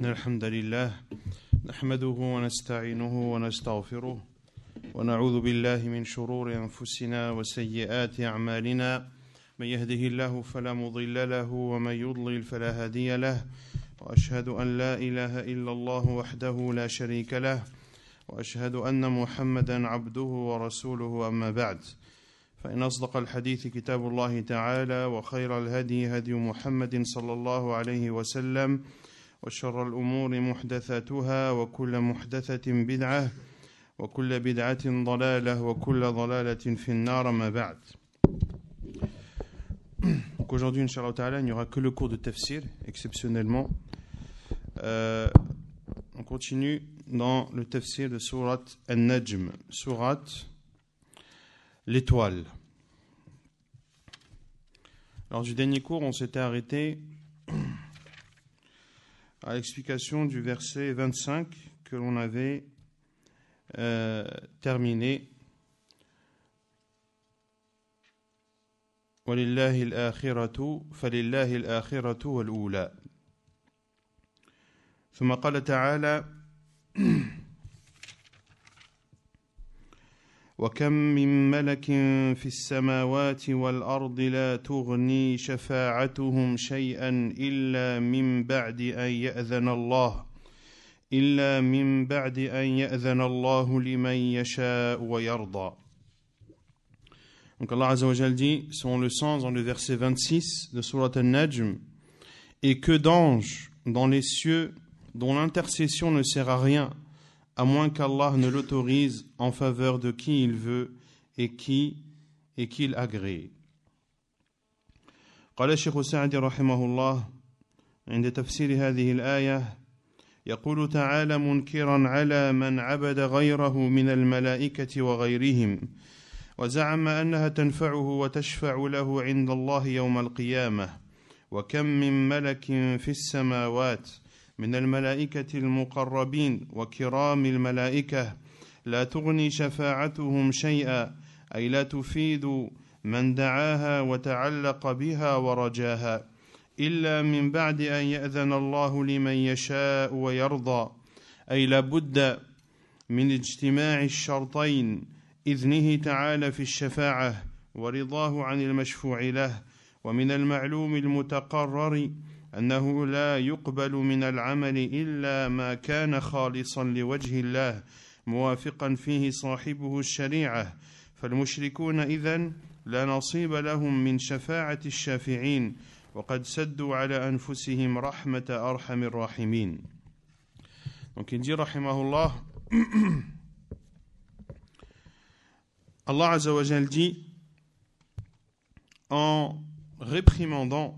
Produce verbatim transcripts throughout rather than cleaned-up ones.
الحمد لله نحمده ونستعينه ونستغفره ونعوذ بالله من شرور أنفسنا وسيئات أعمالنا من يهده الله فلا مضل له ومن يضلل فلا هادي له وأشهد أن لا إله إلا الله وحده لا شريك له وأشهد أن محمدا عبده ورسوله أما بعد فإن أصدق الحديث كتاب الله تعالى وخير الهدي هدي محمد صلى الله عليه وسلم وشر الأمور محدثاتها وكل محدثة بدعة وكل بدعة ضلالة وكل ضلالة في النار ما بعد. Donc aujourd'hui, Inch'Allah Ta'ala, il n'y aura que le cours de tafsir, exceptionnellement. Euh, on continue dans le tafsir de Surat An-Najm, Surat l'étoile. Lors du dernier cours, on s'était arrêté à l'explication du verset vingt-cinq que l'on avait euh, terminé. وَلِلَّهِ الْآخِرَةُ فَلِلَّهِ الْآخِرَةُ وَالْأُولَى. ثم قال تعالى وكم من ملك في السماوات والأرض لا تغني شفاعتهم شيئا إلا من بعد أن يأذن الله إلا من بعد أن يأذن الله لمن يشاء ويرضى. Donc Allah Azza wa Jal dit, selon le sens dans le verset vingt-six de Surat An-Najm, et que d'anges dans les cieux dont l'intercession ne sert à rien à moins qu'Allah ne l'autorise en faveur de qui il veut et qui et qu'il agrée. قال الشيخ السعدي رحمه الله عند تفسير هذه الآية يقول تعالى منكرا على من عبد غيره من الملائكة وغيرهم وزعم أنها تنفعه وتشفع له عند الله يوم القيامة وكم من ملك في السماوات من الملائكة المقربين وكرام الملائكة لا تغني شفاعتهم شيئا أي لا تفيد من دعاها وتعلق بها ورجاها إلا من بعد أن يأذن الله لمن يشاء ويرضى أي لا بد من اجتماع الشرطين إذنه تعالى في الشفاعة ورضاه عن المشفوع له ومن المعلوم المتقرر أنه لا يقبل من العمل إلا ما كان خالصا لوجه الله موافقا فيه صاحبه الشريعة فالمشركون إذن لا نصيب لهم من شفاعة الشافعين وقد سدوا على أنفسهم رحمة أرحم الراحمين. Donc il dit rahimahullah, Allah Azza wa Jal dit en réprimandant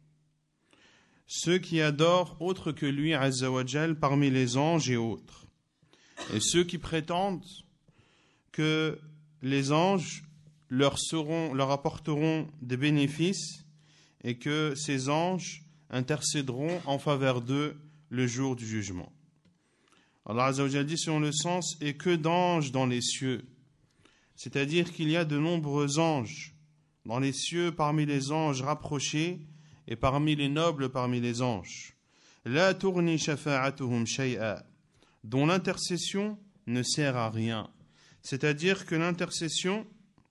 ceux qui adorent autre que lui, Azza wa Jal, parmi les anges et autres, et ceux qui prétendent que les anges leur, seront, leur apporteront des bénéfices et que ces anges intercéderont en faveur d'eux le jour du jugement. Allah Azza wa Jal dit selon le sens « et que d'anges dans les cieux », c'est-à-dire qu'il y a de nombreux anges dans les cieux parmi les anges rapprochés et parmi les nobles parmi les anges. La tourni shafa'atuhum shay'a, dont l'intercession ne sert à rien. C'est-à-dire que l'intercession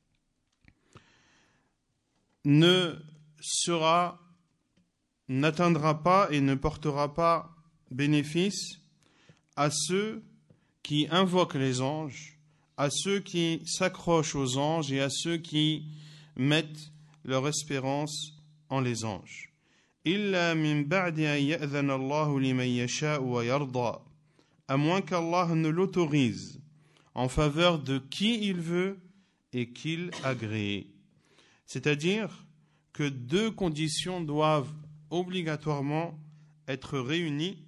ne sera, n'atteindra pas et ne portera pas bénéfice à ceux qui invoquent les anges, à ceux qui s'accrochent aux anges et à ceux qui mettent leur espérance en les anges. إلا من بعد أن يأذن الله لمن يشاء ويرضى, à moins qu'Allah ne l'autorise en faveur de qui il veut et qu'il agrée. C'est-à-dire que deux conditions doivent obligatoirement être réunies.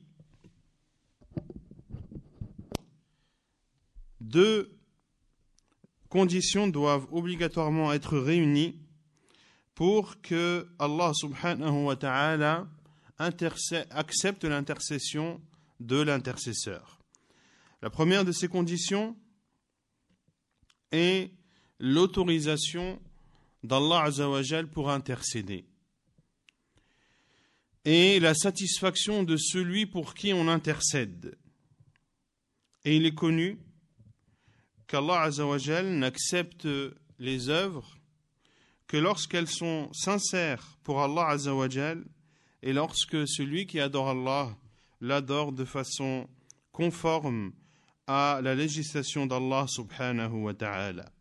Deux conditions doivent obligatoirement être réunies pour que Allah subhanahu wa ta'ala accepte l'intercession de l'intercesseur. La première de ces conditions est l'autorisation d'Allah Azza wa Jal pour intercéder. et la satisfaction de celui pour qui on intercède. Et il est connu qu'Allah Azza wa Jal n'accepte les œuvres que lorsqu'elles sont sincères pour Allah Azza wa Jal et lorsque celui qui adore Allah l'adore de façon conforme à la législation d'Allah subhanahu wa ta'ala.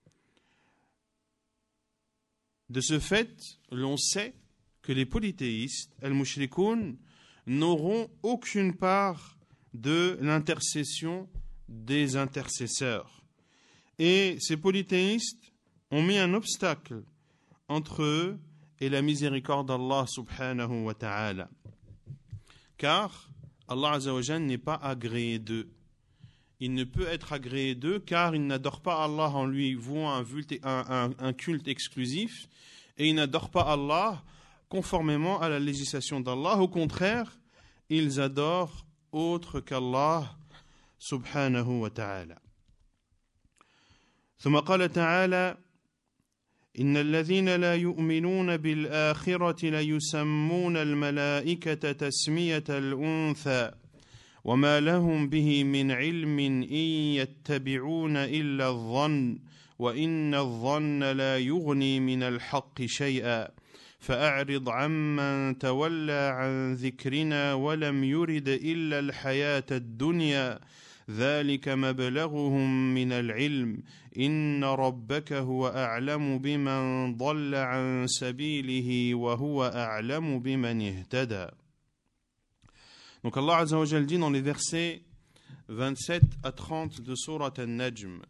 De ce fait, l'on sait que les polythéistes, al-mushrikoun, n'auront aucune part de l'intercession des intercesseurs. Et ces polythéistes ont mis un obstacle entre eux et la miséricorde d'Allah subhanahu wa ta'ala. Car Allah Azza wa Jal n'est pas agréé d'eux. Il ne peut être agréé d'eux car il n'adore pas Allah en lui vouant un, un, un, un culte exclusif et il n'adore pas Allah conformément à la législation d'Allah. Au contraire, ils adorent autre qu'Allah subhanahu wa ta'ala. ثم قال تعالى إن الذين لا يؤمنون بالآخرة ليسمون الملائكة تسمية الأنثى وما لهم به من علم إن يتبعون إلا الظن وإن الظن لا يغني من الحق شيئا فأعرض عمن تولى عن ذكرنا ولم يرد إلا الحياة الدنيا ذلك مبلغهم من العلم إن ربك هو أعلم بمن ضل عن سبيله وهو أعلم بمن اهتدى. Donc Allah Azza wa Jal dit dans les versets vingt-sept à trente de Sourate An-Najm: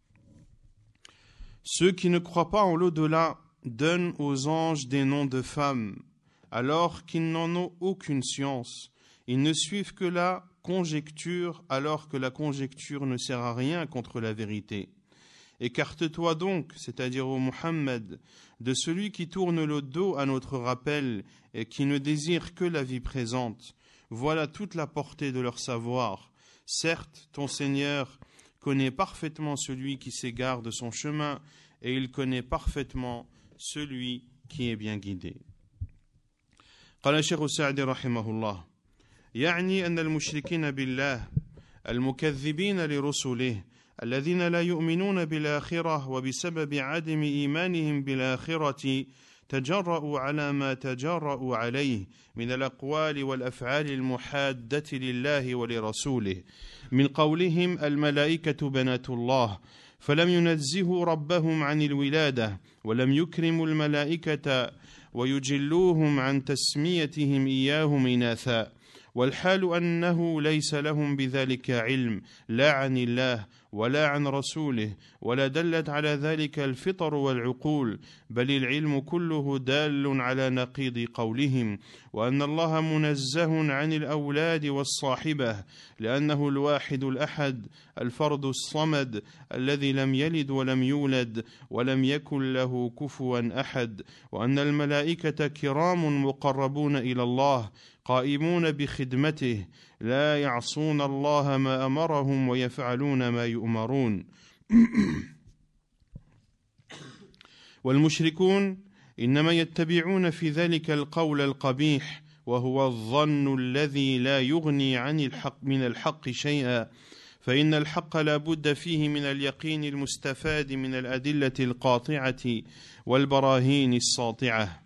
ceux qui ne croient pas en l'au-delà donnent aux anges des noms de femmes alors qu'ils n'en ont aucune science. Ils ne suivent que la conjecture alors que la conjecture ne sert à rien contre la vérité. Écarte-toi donc, c'est-à-dire ô Muhammad, de celui qui tourne le dos à notre rappel et qui ne désire que la vie présente. Voilà toute la portée de leur savoir. Certes, ton Seigneur connaît parfaitement celui qui s'égare de son chemin et il connaît parfaitement celui qui est bien guidé. قال الشيخ السعدي رحمه الله: يعني أن المشركين بالله المكذبين لرسله الذين لا يؤمنون بالآخرة وبسبب عدم إيمانهم بالآخرة تجرؤوا على ما تجرؤوا عليه من الأقوال والأفعال المحادة لله ولرسوله من قولهم الملائكة بنات الله فلم ينزهوا ربهم عن الولادة ولم يكرموا الملائكة ويجلوهم عن تسميتهم إياهم إناثا والحال أنه ليس لهم بذلك علم لا عن الله ولا عن رسوله ولا دلت على ذلك الفطر والعقول بل العلم كله دال على نقيض قولهم وأن الله منزه عن الأولاد والصاحبة لأنه الواحد الأحد الفرد الصمد الذي لم يلد ولم يولد ولم يكن له كفوا أحد وأن الملائكة كرام مقربون إلى الله قائمون بخدمته لا يعصون الله ما أمرهم ويفعلون ما يؤمرون والمشركون إنما يتبعون في ذلك القول القبيح وهو الظن الذي لا يغني عن الحق من الحق شيئا فإن الحق لا بد فيه من اليقين المستفاد من الأدلة القاطعة والبراهين الساطعة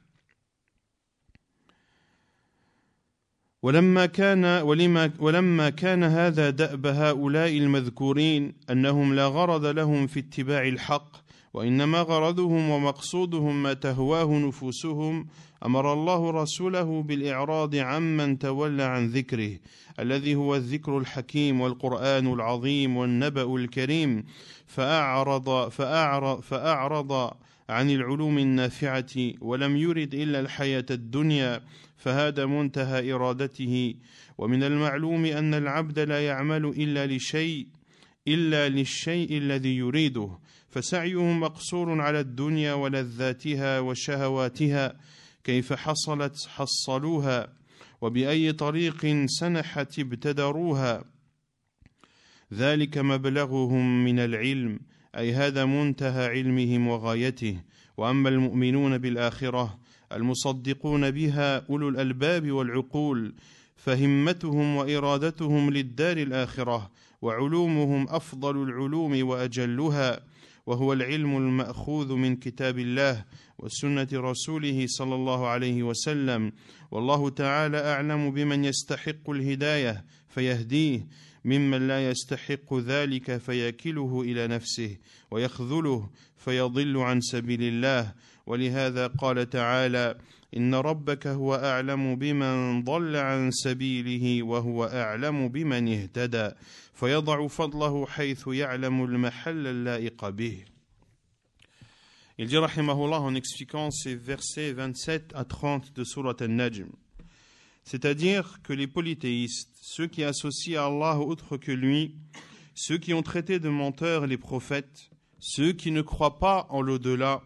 ولما كان ولما ولما كان هذا دأب هؤلاء المذكورين أنهم لا غرض لهم في اتباع الحق وإنما غرضهم ومقصودهم ما تهواه نفوسهم أمر الله رسوله بالإعراض عمن تولى عن ذكره الذي هو الذكر الحكيم والقرآن العظيم والنبأ الكريم فأعرض فأعرض فأعرض عن العلوم النافعة ولم يرد إلا الحياة الدنيا فهذا منتهى إرادته ومن المعلوم أن العبد لا يعمل إلا لشيء إلا للشيء الذي يريده فسعيه مقصور على الدنيا ولذاتها وشهواتها كيف حصلت حصلوها وبأي طريق سنحت ابتدروها ذلك مبلغهم من العلم أي هذا منتهى علمهم وغايته وأما المؤمنون بالآخرة المصدقون بها أولو الألباب والعقول فهمتهم وإرادتهم للدار الآخرة وعلومهم أفضل العلوم وأجلها وهو العلم المأخوذ من كتاب الله وسنة رسوله صلى الله عليه وسلم والله تعالى أعلم بمن يستحق الهداية فيهديه ممن لا يستحق ذلك فيكله إلى نفسه ويخذله فيضل عن سبيل الله ولهذا قال تعالى إن ربك هو أعلم بمن ضل عن سبيله وهو أعلم بمن اهتدى فيضع فضله حيث يعلم المحل اللائق به. Il dit rahimahullah en expliquant ces versets vingt-sept à trente de Surat An-Najm, c'est-à-dire que les polythéistes, ceux qui associent à Allah autre que lui, ceux qui ont traité de menteurs les prophètes, ceux qui ne croient pas en l'au-delà,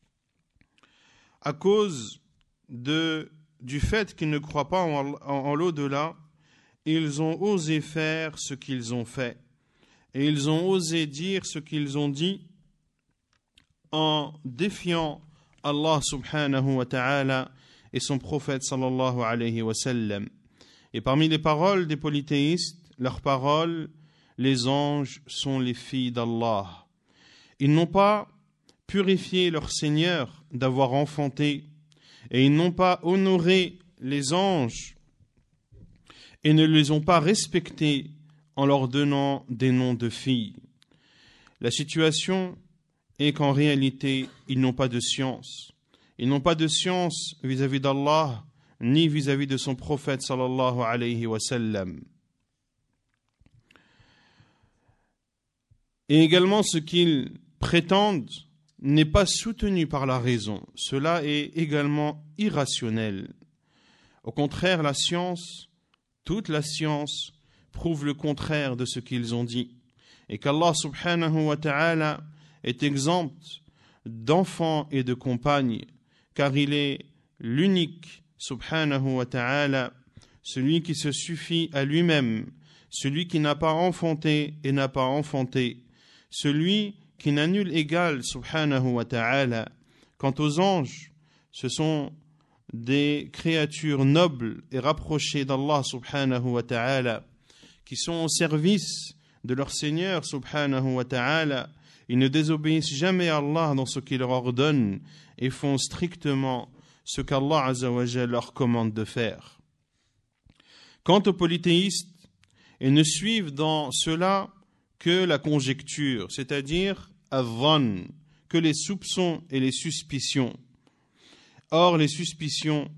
à cause de, du fait qu'ils ne croient pas en, en, en l'au-delà, ils ont osé faire ce qu'ils ont fait. Et ils ont osé dire ce qu'ils ont dit en défiant Allah subhanahu wa ta'ala et son prophète sallallahu alayhi wa sallam. Et parmi les paroles des polythéistes, leurs paroles, les anges sont les filles d'Allah. Ils n'ont pas purifié leur Seigneur d'avoir enfanté et ils n'ont pas honoré les anges et ne les ont pas respectés en leur donnant des noms de filles. La situation est qu'en réalité, ils n'ont pas de science. Ils n'ont pas de science vis-à-vis d'Allah, ni vis-à-vis de son prophète sallallahu alayhi wa sallam. Et également, ce qu'ils prétendent n'est pas soutenu par la raison. Cela est également irrationnel. Au contraire, la science, toute la science, prouve le contraire de ce qu'ils ont dit. Et qu'Allah subhanahu wa ta'ala est exempt d'enfants et de compagnes, car il est l'unique, subhanahu wa ta'ala, celui qui se suffit à lui-même, celui qui n'a pas enfanté et n'a pas enfanté, celui qui n'a nul égal, subhanahu wa ta'ala. Quant aux anges, ce sont des créatures nobles et rapprochées d'Allah, subhanahu wa ta'ala, qui sont au service de leur Seigneur, subhanahu wa ta'ala. Ils ne désobéissent jamais à Allah dans ce qu'il leur ordonne et font strictement ce qu'Allah azza wa jalla leur commande de faire. Quant aux polythéistes, ils ne suivent dans cela que la conjecture, c'est-à-dire adh-dhann, que les soupçons et les suspicions. Or, les suspicions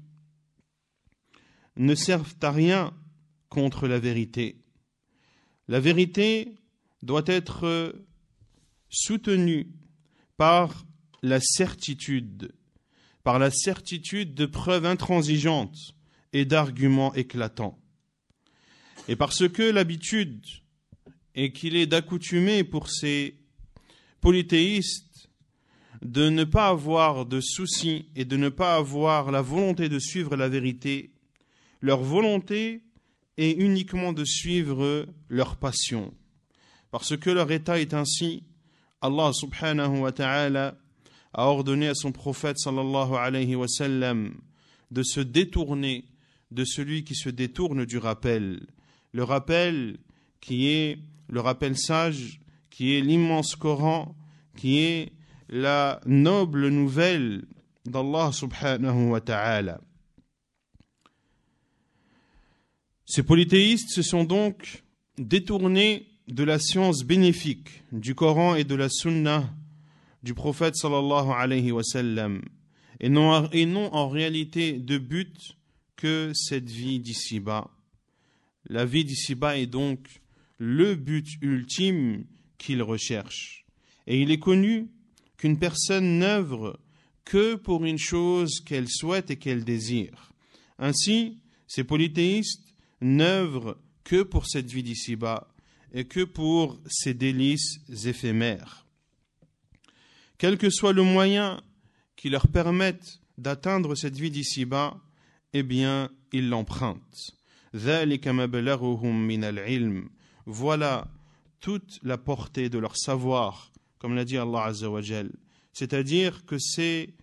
ne servent à rien contre la vérité. La vérité doit être soutenue par la certitude, par la certitude de preuves intransigeantes et d'arguments éclatants. Et parce que l'habitude est qu'il est d'accoutumer pour ces polythéistes de ne pas avoir de soucis et de ne pas avoir la volonté de suivre la vérité, leur volonté est uniquement de suivre leur passion. Parce que leur état est ainsi, Allah subhanahu wa ta'ala a ordonné à son prophète sallallahu alayhi wa sallam de se détourner de celui qui se détourne du rappel. Le rappel qui est le rappel sage, qui est l'immense Coran, qui est la noble nouvelle d'Allah subhanahu wa ta'ala. Ces polythéistes se sont donc détournés de la science bénéfique du Coran et de la Sunna du prophète sallallahu alayhi wa sallam et non, et non en réalité de but que cette vie d'ici-bas. La vie d'ici-bas est donc le but ultime qu'ils recherchent. Et il est connu qu'une personne n'œuvre que pour une chose qu'elle souhaite et qu'elle désire. Ainsi, ces polythéistes n'œuvrent que pour cette vie d'ici-bas et que pour ces délices éphémères. Quel que soit le moyen qui leur permette d'atteindre cette vie d'ici-bas, eh bien, ils l'empruntent. ذَلِكَ مَبْلَغُهُم مِّنَ الْعِلْمِ. Voilà toute la portée de leur savoir, comme l'a dit Allah Azza wa Jal. C'est-à-dire que c'est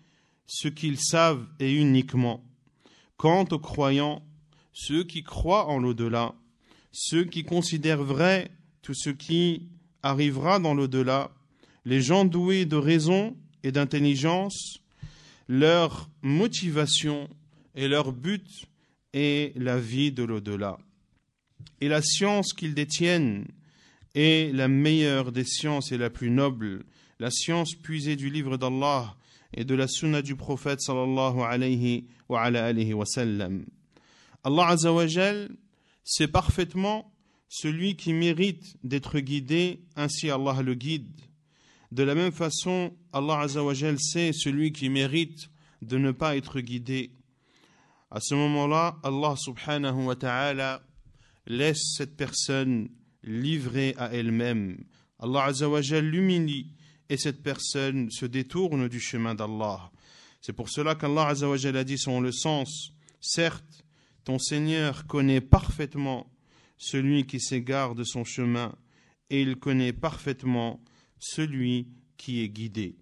ce qu'ils savent et uniquement. Quant aux croyants, ceux qui croient en l'au-delà, ceux qui considèrent vrai tout ce qui arrivera dans l'au-delà, les gens doués de raison et d'intelligence, leur motivation et leur but est la vie de l'au-delà. Et la science qu'ils détiennent est la meilleure des sciences et la plus noble, la science puisée du livre d'Allah et de la sunna du prophète sallallahu alayhi wa ala alihi wa sallam. Allah Azza wa Jal sait parfaitement celui qui mérite d'être guidé, ainsi Allah le guide. De la même façon, Allah Azza wa Jal sait celui qui mérite de ne pas être guidé. À ce moment-là, Allah subhanahu wa ta'ala laisse cette personne livrée à elle-même. Allah Azza wa Jal l'humilie et cette personne se détourne du chemin d'Allah. C'est pour cela qu'Allah Azza wa Jal a dit selon le sens, certes, ton Seigneur connaît parfaitement celui qui s'égare de son chemin et il connaît parfaitement celui qui est guidé.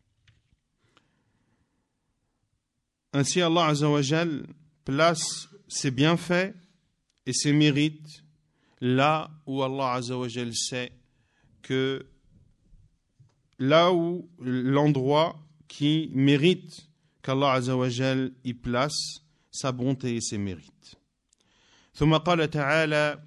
Ainsi Allah Azza wa Jal place ses bienfaits et ses mérites là où Allah Azza wa Jal sait que là où l'endroit qui mérite qu'Allah Azza wa Jal y place sa bonté et ses mérites. ثم قال تعالى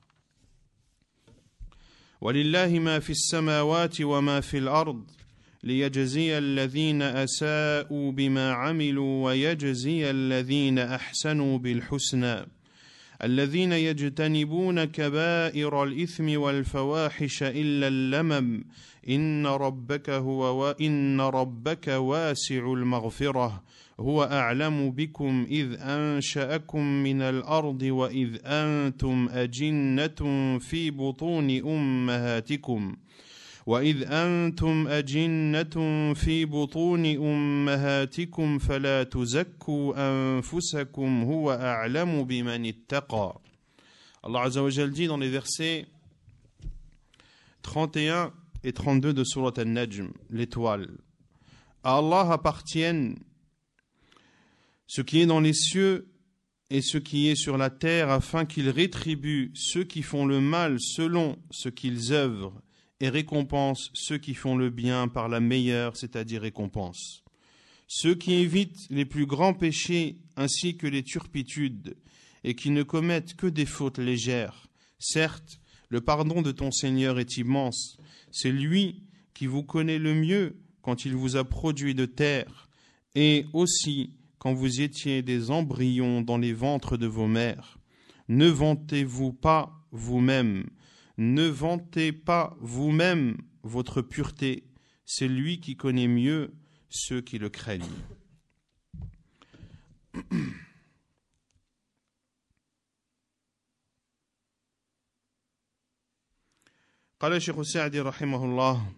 ولله ما في السماوات وما في الأرض ليجزي الذين أساءوا بما عملوا ويجزي الذين أحسنوا بالحسنى الذين يجتنبون كبائر الإثم والفواحش إلا اللمم إن ربك هو وإن ربك واسع المغفرة هو أعلم بكم إذ أنشأكم من الأرض وإذ أنتم أجنة في بطون أمهاتكم وإذ أنتم أجنة في بطون أمهاتكم فلا تزكوا أنفسكم هو أعلم بمن اتقى. Allah Azza wa Jal dit dans les versets trente et un et trente-deux de Surat An-Najm, l'étoile. À Allah appartiennent ce qui est dans les cieux et ce qui est sur la terre, afin qu'il rétribue ceux qui font le mal selon ce qu'ils œuvrent et récompense ceux qui font le bien par la meilleure, c'est-à-dire récompense. Ceux qui évitent les plus grands péchés ainsi que les turpitudes et qui ne commettent que des fautes légères. Certes, le pardon de ton Seigneur est immense. C'est lui qui vous connaît le mieux quand il vous a produit de terre et aussi quand vous étiez des embryons dans les ventres de vos mères. Ne vantez-vous pas vous-même, ne vantez pas vous-même votre pureté. C'est lui qui connaît mieux ceux qui le craignent. قال الشيخ السعدي رحمه الله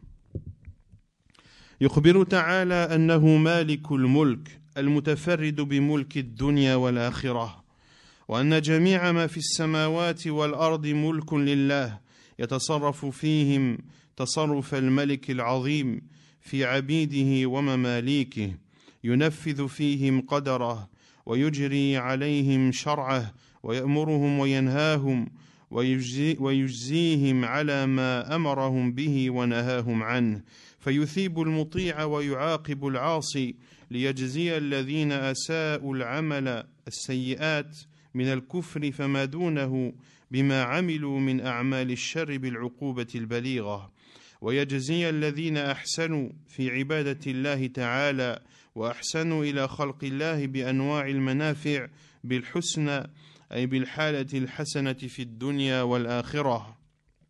يخبر تعالى أنه مالك الملك المتفرد بملك الدنيا والآخرة وأن جميع ما في السماوات والأرض ملك لله يتصرف فيهم تصرف الملك العظيم في عبيده ومماليكه ينفذ فيهم قدره ويجري عليهم شرعه ويأمرهم وينهاهم ويجزي ويجزيهم على ما أمرهم به ونهاهم عنه فيثيب المطيع ويعاقب العاصي ليجزي الذين أساءوا العمل السيئات من الكفر فما دونه بما عملوا من أعمال الشر بالعقوبة البليغة ويجزي الذين أحسنوا في عبادة الله تعالى وأحسنوا إلى خلق الله بأنواع المنافع بالحسنى أي بالحالة الحسنة في الدنيا والآخرة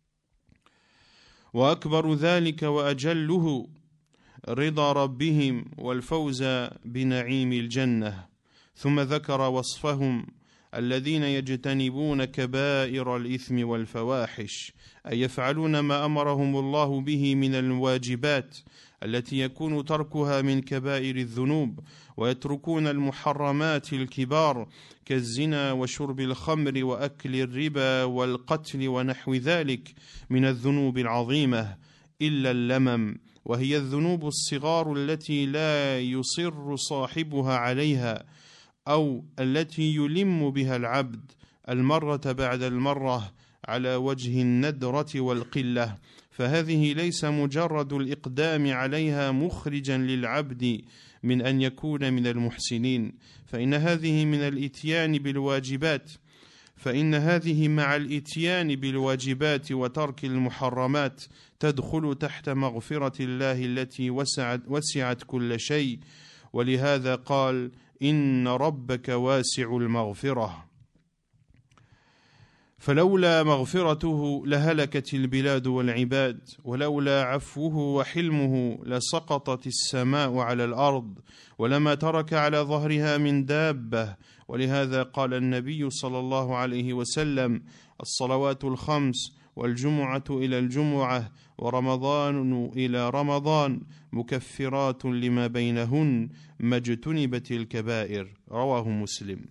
وأكبر ذلك وأجله رضا ربهم والفوز بنعيم الجنة ثم ذكر وصفهم الذين يجتنبون كبائر الإثم والفواحش أي يفعلون ما أمرهم الله به من الواجبات التي يكون تركها من كبائر الذنوب ويتركون المحرمات الكبار كالزنا وشرب الخمر وأكل الربا والقتل ونحو ذلك من الذنوب العظيمة إلا اللمم وهي الذنوب الصغار التي لا يصر صاحبها عليها أو التي يلم بها العبد المرة بعد المرة على وجه الندرة والقلة، فهذه ليس مجرد الإقدام عليها مخرجا للعبد من أن يكون من المحسنين، فإن هذه من الإتيان بالواجبات فإن هذه مع الإتيان بالواجبات وترك المحرمات تدخل تحت مغفرة الله التي وسعت, وسعت كل شيء، ولهذا قال إن ربك واسع المغفرة. فلولا مغفرته لهلكت البلاد والعباد، ولولا عفوه وحلمه لسقطت السماء على الأرض ولما ترك على ظهرها من دابة. ولهذا قال النبي صلى الله عليه وسلم الصلوات الخمس والجمعة إلى الجمعة ورمضان إلى رمضان مكفرات لما بينهن ما اجتنبت الكبائر، رواه مسلم.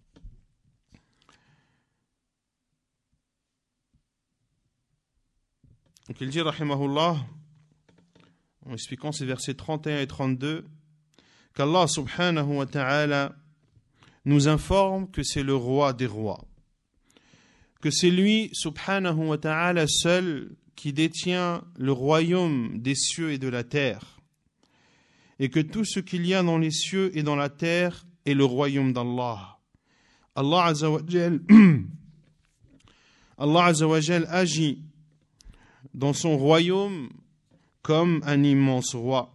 Donc il dit, rahimahullah, en expliquant ces versets trente et un et trente-deux, qu'Allah subhanahu wa ta'ala nous informe que c'est le roi des rois, que c'est lui subhanahu wa ta'ala seul qui détient le royaume des cieux et de la terre, et que tout ce qu'il y a dans les cieux et dans la terre est le royaume d'Allah. Allah Azza wa Jal, Allah Azza wa Jal agit dans son royaume comme un immense roi.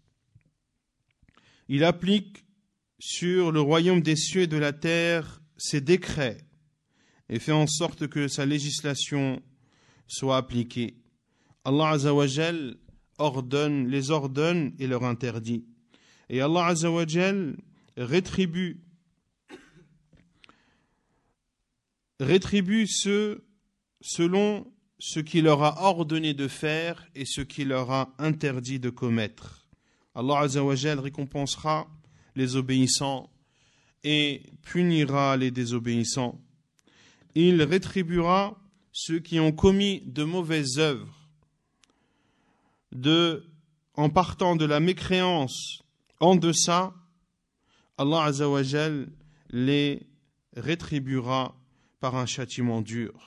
Il applique sur le royaume des cieux et de la terre ses décrets et fait en sorte que sa législation soit appliquée. Allah Azza wa Jal ordonne, les ordonne et leur interdit. Et Allah Azza wa Jal rétribue, rétribue ceux selon ce qu'il leur a ordonné de faire et ce qu'il leur a interdit de commettre. Allah Azza wa Jal récompensera les obéissants et punira les désobéissants. Il rétribuera ceux qui ont commis de mauvaises œuvres, de, en partant de la mécréance en deçà. Allah Azza wa Jal les rétribuera par un châtiment dur.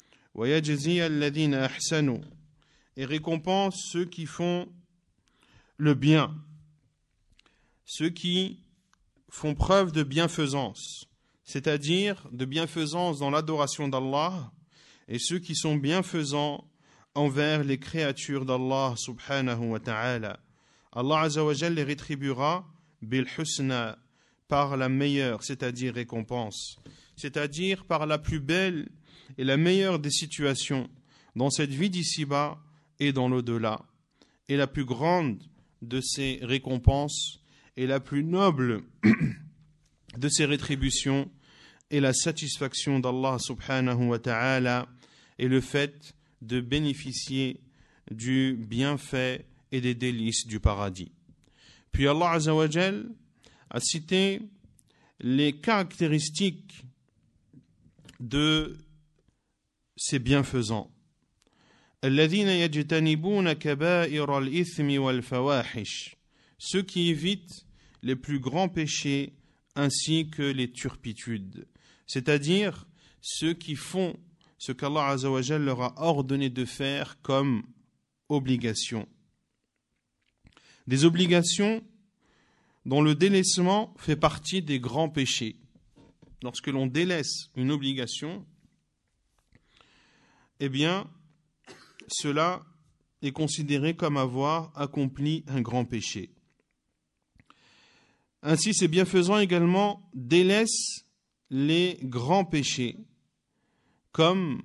Et récompense ceux qui font le bien, ceux qui font preuve de bienfaisance, c'est-à-dire de bienfaisance dans l'adoration d'Allah, et ceux qui sont bienfaisants envers les créatures d'Allah subhanahu wa ta'ala. Allah Azza wa Jal les rétribuera bil husna, par la meilleure, c'est-à-dire récompense, c'est-à-dire par la plus belle et la meilleure des situations dans cette vie d'ici-bas et dans l'au-delà. Et la plus grande de ces récompenses et la plus noble de ces rétributions est la satisfaction d'Allah subhanahu wa ta'ala et le fait de bénéficier du bienfait et des délices du paradis. Puis Allah Azza wa Jal a cité les caractéristiques de ces bienfaisants. الذين يجتنبون كبائر الإثم والفواحش, ceux qui évitent les plus grands péchés ainsi que les turpitudes, c'est-à-dire ceux qui font ce qu'Allah Azza wa Jal leur a ordonné de faire comme obligation. Des obligations dont le délaissement fait partie des grands péchés. Lorsque l'on délaisse une obligation, eh bien, cela est considéré comme avoir accompli un grand péché. Ainsi, ces bienfaisants également délaissent les grands péchés, comme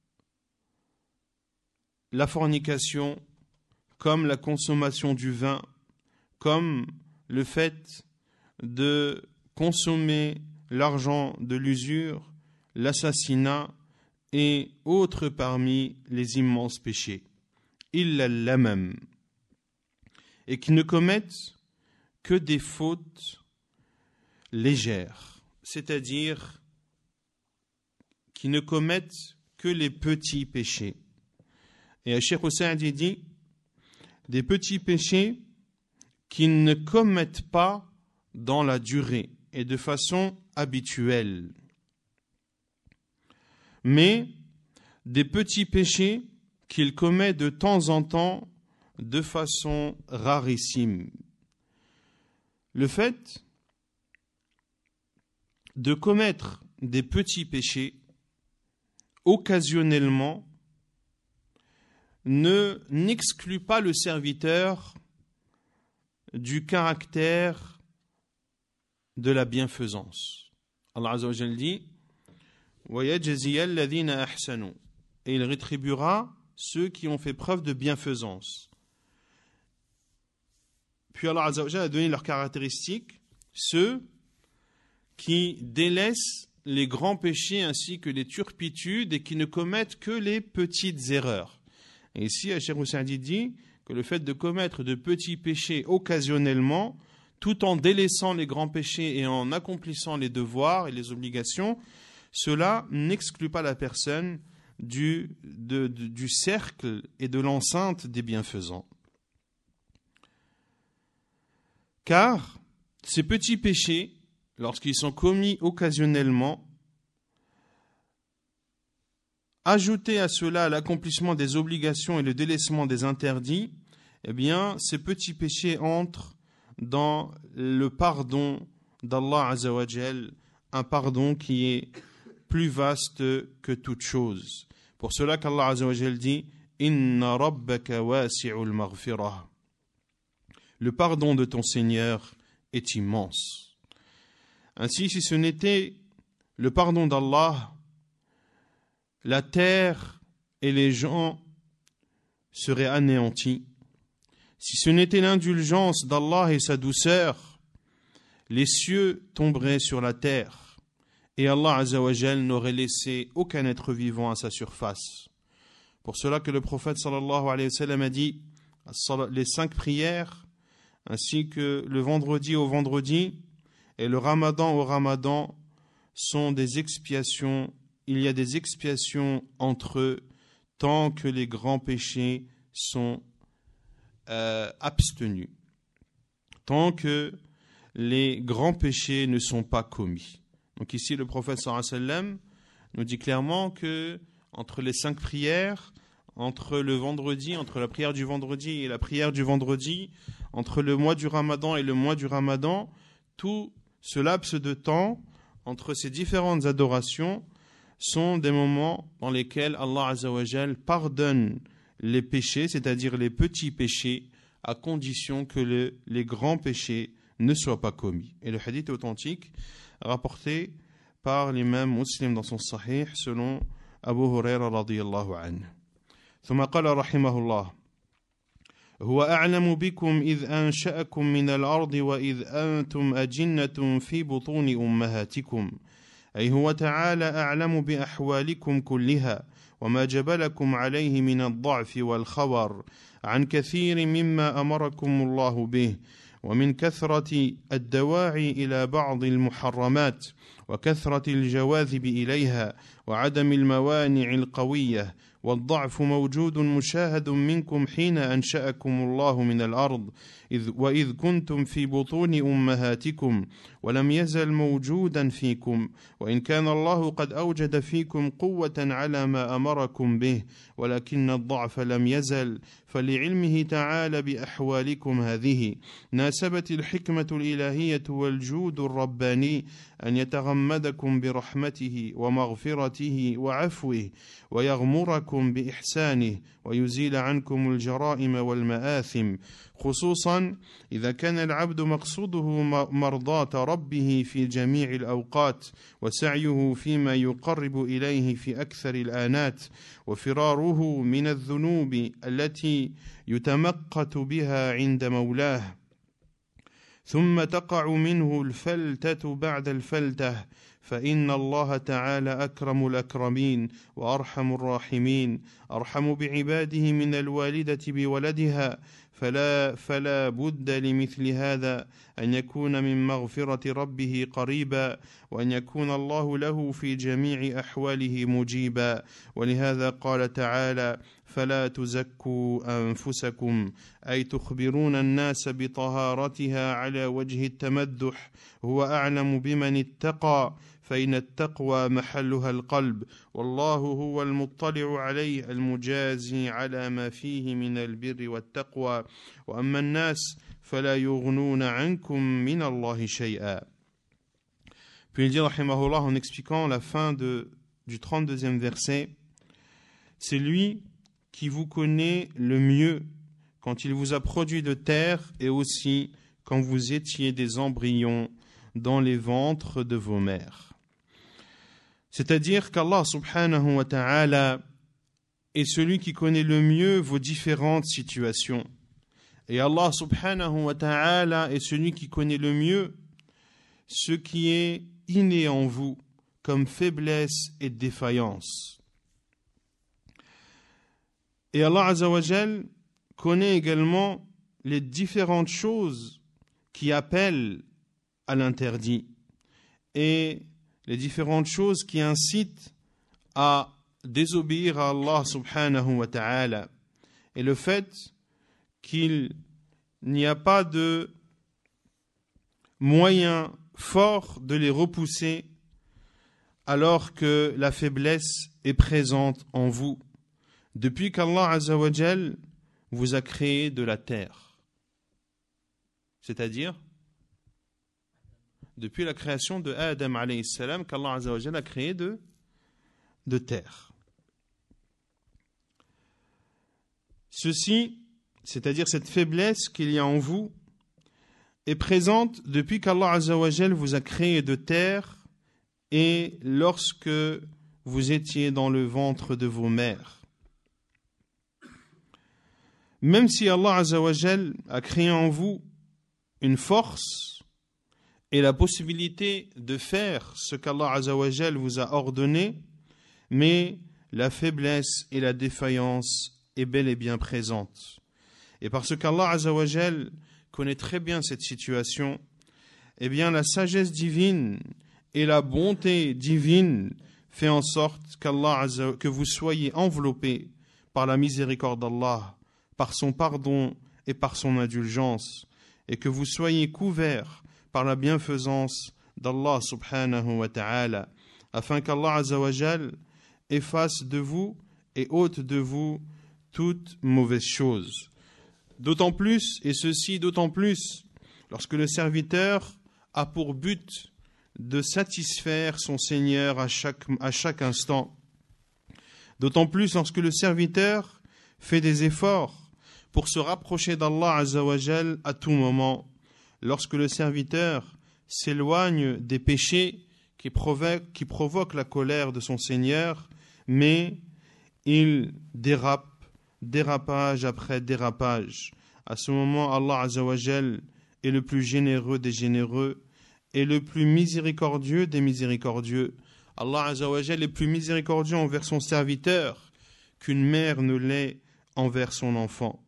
la fornication, comme la consommation du vin, comme le fait de consommer l'argent de l'usure, l'assassinat et autres parmi les immenses péchés, illa lamam, et qui ne commettent que des fautes légères, c'est-à-dire qui ne commettent que les petits péchés. Et Cheikh Saadi dit des petits péchés qu'ils ne commettent pas dans la durée et de façon habituelle, mais des petits péchés qu'il commet de temps en temps de façon rarissime. Le fait de commettre des petits péchés occasionnellement ne n'exclut pas le serviteur du caractère de la bienfaisance. Allah Azza wa Jalla dit وَيَجْزِيَ الَّذِينَ أَحْسَنُوا, et il rétribuera ceux qui ont fait preuve de bienfaisance. Puis Allah Azza wa Jalla a donné leurs caractéristiques, ceux qui délaissent les grands péchés ainsi que les turpitudes et qui ne commettent que les petites erreurs. Et ici, Cheikh Saadi dit que le fait de commettre de petits péchés occasionnellement, tout en délaissant les grands péchés et en accomplissant les devoirs et les obligations, cela n'exclut pas la personne du, de, de, du cercle et de l'enceinte des bienfaisants. Car ces petits péchés, lorsqu'ils sont commis occasionnellement, ajoutés à cela l'accomplissement des obligations et le délaissement des interdits, eh bien, ces petits péchés entrent dans le pardon d'Allah Azza wa Jal, un pardon qui est plus vaste que toute chose. Pour cela qu'Allah Azza wa Jal dit « Inna rabbaka wasi'ul maghfirah » Le pardon de ton Seigneur est immense. Ainsi, si ce n'était le pardon d'Allah, la terre et les gens seraient anéantis. Si ce n'était l'indulgence d'Allah et sa douceur, les cieux tomberaient sur la terre et Allah Azza wa Jal n'aurait laissé aucun être vivant à sa surface. Pour cela que le prophète sallallahu alayhi wa sallam a dit les cinq prières ainsi que le vendredi au vendredi et le ramadan au ramadan sont des expiations. Il y a des expiations entre eux tant que les grands péchés sont euh, abstenus, tant que les grands péchés ne sont pas commis. Donc ici le prophète sallallahu alayhi wa sallam nous dit clairement que entre les cinq prières, entre le vendredi, entre la prière du vendredi et la prière du vendredi, entre le mois du Ramadan et le mois du Ramadan, tout ce laps de temps entre ces différentes adorations sont des moments dans lesquels Allah Azza wa Jal pardonne les péchés, c'est-à-dire les petits péchés, à condition que le, les grands péchés ne soient pas commis. Et le hadith est authentique, rapporté par l'imam Muslim dans son Sahih, selon Abu Huraira radiyallahu anhu. ثم قال رحمه الله هو أعلم بكم إذ أنشأكم من الأرض وإذ أنتم أجنة في بطون أمهاتكم أي هو تعالى أعلم بأحوالكم كلها وما جبلكم عليه من الضعف والخور عن كثير مما أمركم الله به ومن كثرة الدواعي إلى بعض المحرمات وكثرة الجواذب إليها وعدم الموانع القوية والضعف موجود مشاهد منكم حين أنشأكم الله من الأرض إذ وإذ كنتم في بطون أمهاتكم ولم يزل موجودا فيكم وإن كان الله قد أوجد فيكم قوة على ما أمركم به ولكن الضعف لم يزل فلعلمه تعالى بأحوالكم هذه ناسبت الحكمة الإلهية والجود الرباني أن يتغمدكم برحمته ومغفرته وعفوه ويغمركم بإحسانه ويزيل عنكم الجرائم والمآثم خصوصا إذا كان العبد مقصوده مرضاة ربه في جميع الأوقات وسعيه فيما يقرب إليه في أكثر الآنات وفراره من الذنوب التي يتمقت بها عند مولاه ثم تقع منه الفلتة بعد الفلتة فإن الله تعالى أكرم الأكرمين وأرحم الراحمين أرحم بعباده من الوالدة بولدها فلا, فلا بد لمثل هذا أن يكون من مغفرة ربه قريبا وأن يكون الله له في جميع أحواله مجيبا ولهذا قال تعالى فلا تزكوا أنفسكم أي تخبرون الناس بطهارتها على وجه التمدح هو أعلم بمن اتقى فإن التقوى محلها القلب والله هو المطلع عليه المجازي على ما فيه من البر والتقوى وأما الناس فلا يغنون عنكم من الله شيئا. Puis il dit rahimahullah en expliquant la fin de, du trente-deuxième verset, c'est lui qui vous connaît le mieux quand il vous a produit de terre et aussi quand vous étiez des embryons dans les ventres de vos mères. C'est-à-dire qu'Allah subhanahu wa ta'ala est celui qui connaît le mieux vos différentes situations. Et Allah subhanahu wa ta'ala est celui qui connaît le mieux ce qui est inné en vous comme faiblesse et défaillance. Et Allah Azza wa Jal connaît également les différentes choses qui appellent à l'interdit et les différentes choses qui incitent à désobéir à Allah subhanahu wa ta'ala. Et le fait qu'il n'y a pas de moyen fort de les repousser alors que la faiblesse est présente en vous. Depuis qu'Allah Azza wa Jal vous a créé de la terre. C'est-à-dire, depuis la création de Adam alayhi salam, qu'Allah Azza wa Jal a créé de, de terre. Ceci, c'est-à-dire cette faiblesse qu'il y a en vous, est présente depuis qu'Allah Azza wa Jal vous a créé de terre et lorsque vous étiez dans le ventre de vos mères. Même si Allah Azza wa Jal a créé en vous une force et la possibilité de faire ce qu'Allah Azza wa Jal vous a ordonné, mais la faiblesse et la défaillance est bel et bien présente. Et parce qu'Allah Azza wa Jal connaît très bien cette situation, eh bien la sagesse divine et la bonté divine fait en sorte qu'Allah Azza, que vous soyez enveloppés par la miséricorde d'Allah, par son pardon et par son indulgence, et que vous soyez couverts par la bienfaisance d'Allah subhanahu wa ta'ala, afin qu'Allah Azza wa Jal efface de vous et ôte de vous toute mauvaise chose. D'autant plus, et ceci d'autant plus, lorsque le serviteur a pour but de satisfaire son Seigneur à chaque, à chaque instant. D'autant plus lorsque le serviteur fait des efforts pour se rapprocher d'Allah Azza wa Jal à tout moment, lorsque le serviteur s'éloigne des péchés qui provoquent, qui provoquent la colère de son Seigneur, mais il dérape, dérapage après dérapage. À ce moment, Allah Azza wa Jal est le plus généreux des généreux et le plus miséricordieux des miséricordieux. Allah Azza wa Jal est plus miséricordieux envers son serviteur qu'une mère ne l'est envers son enfant.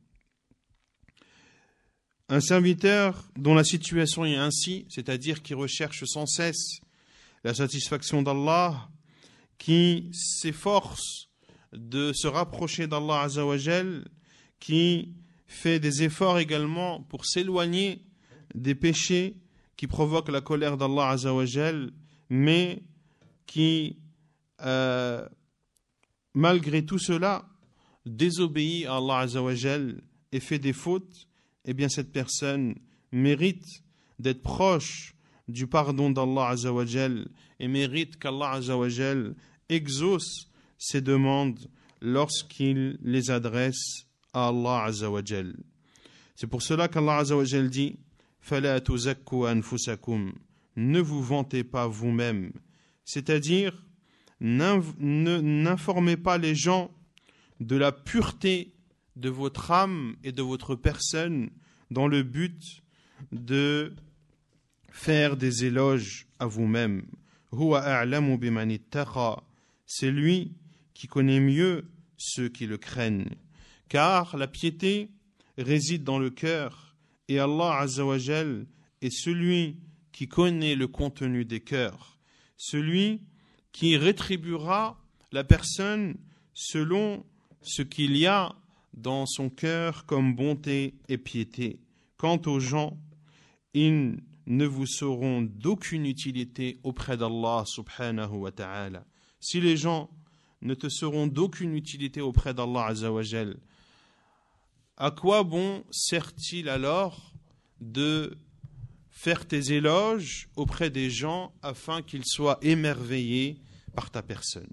Un serviteur dont la situation est ainsi, c'est-à-dire qui recherche sans cesse la satisfaction d'Allah, qui s'efforce de se rapprocher d'Allah Azza wa Jal, qui fait des efforts également pour s'éloigner des péchés qui provoquent la colère d'Allah Azza wa Jal, mais qui, euh, malgré tout cela, désobéit à Allah Azza wa Jal et fait des fautes, eh bien cette personne mérite d'être proche du pardon d'Allah Azza wa Jal et mérite qu'Allah Azza wa Jal exauce ses demandes lorsqu'il les adresse à Allah Azza wa Jal. C'est pour cela qu'Allah Azza wa Jal dit فَلَا تُزَكُّوا أَنفُسَكُمْ, ne vous vantez pas vous-même, c'est-à-dire n'informez pas les gens de la pureté de votre âme et de votre personne dans le but de faire des éloges à vous-même. Huwa a'lamu biman ittaqa, c'est lui qui connaît mieux ceux qui le craignent. Car la piété réside dans le cœur et Allah Azza wa Jal est celui qui connaît le contenu des cœurs, celui qui rétribuera la personne selon ce qu'il y a dans son cœur comme bonté et piété. Quant aux gens, ils ne vous seront d'aucune utilité auprès d'Allah subhanahu wa ta'ala. Si les gens ne te seront d'aucune utilité auprès d'Allah azza wa jal, à quoi bon sert-il alors de faire tes éloges auprès des gens afin qu'ils soient émerveillés par ta personne?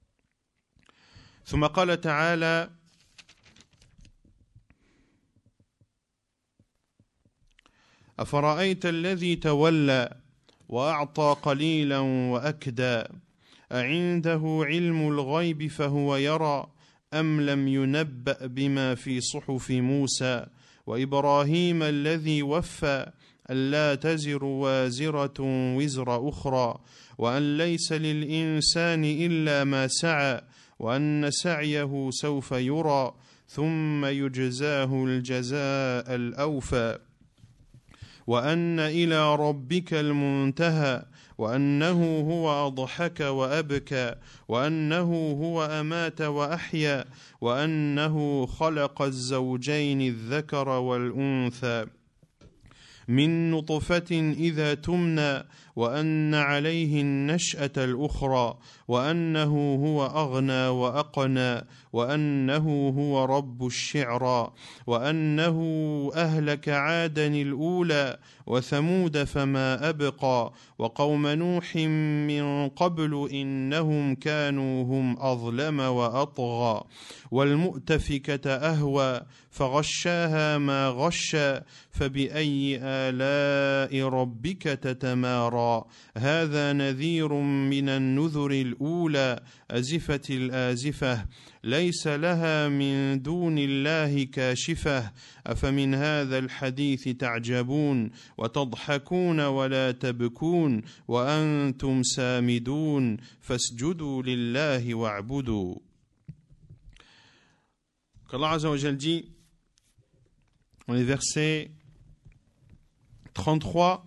ثم قال تعالى أفرأيت الذي تولى وأعطى قليلا وأكدى أعنده علم الغيب فهو يرى أم لم ينبأ بما في صحف موسى وإبراهيم الذي وفى ألا تزر وازرة وزر أخرى وأن ليس للإنسان إلا ما سعى وأن سعيه سوف يرى ثم يجزاه الجزاء الأوفى وأن إلى ربك المنتهى وأنه هو أضحك وأبكى وأنه هو أمات وأحيا وأنه خلق الزوجين الذكر والأنثى من نطفة إذا تمنى وأن عليه النشأة الأخرى وأنه هو أغنى وأقنى وأنه هو رب الشعرى وأنه أهلك عادا الأولى وثمود فما أبقى وقوم نوح من قبل إنهم كانوا هم أظلم وأطغى والمؤتفكة أهوى فغشاها ما غشى فبأي آلاء ربك تتمارى هذا نذير من النذر الأولى أزفت الآزفة ليس لها من دون الله كاشفة أفمن هذا الحديث تعجبون وتضحكون ولا تبكون وأنتم سامدون فاسجدوا لله واعبدوا. Qu'Allah Azza wa Jal dit dans les versets trente-trois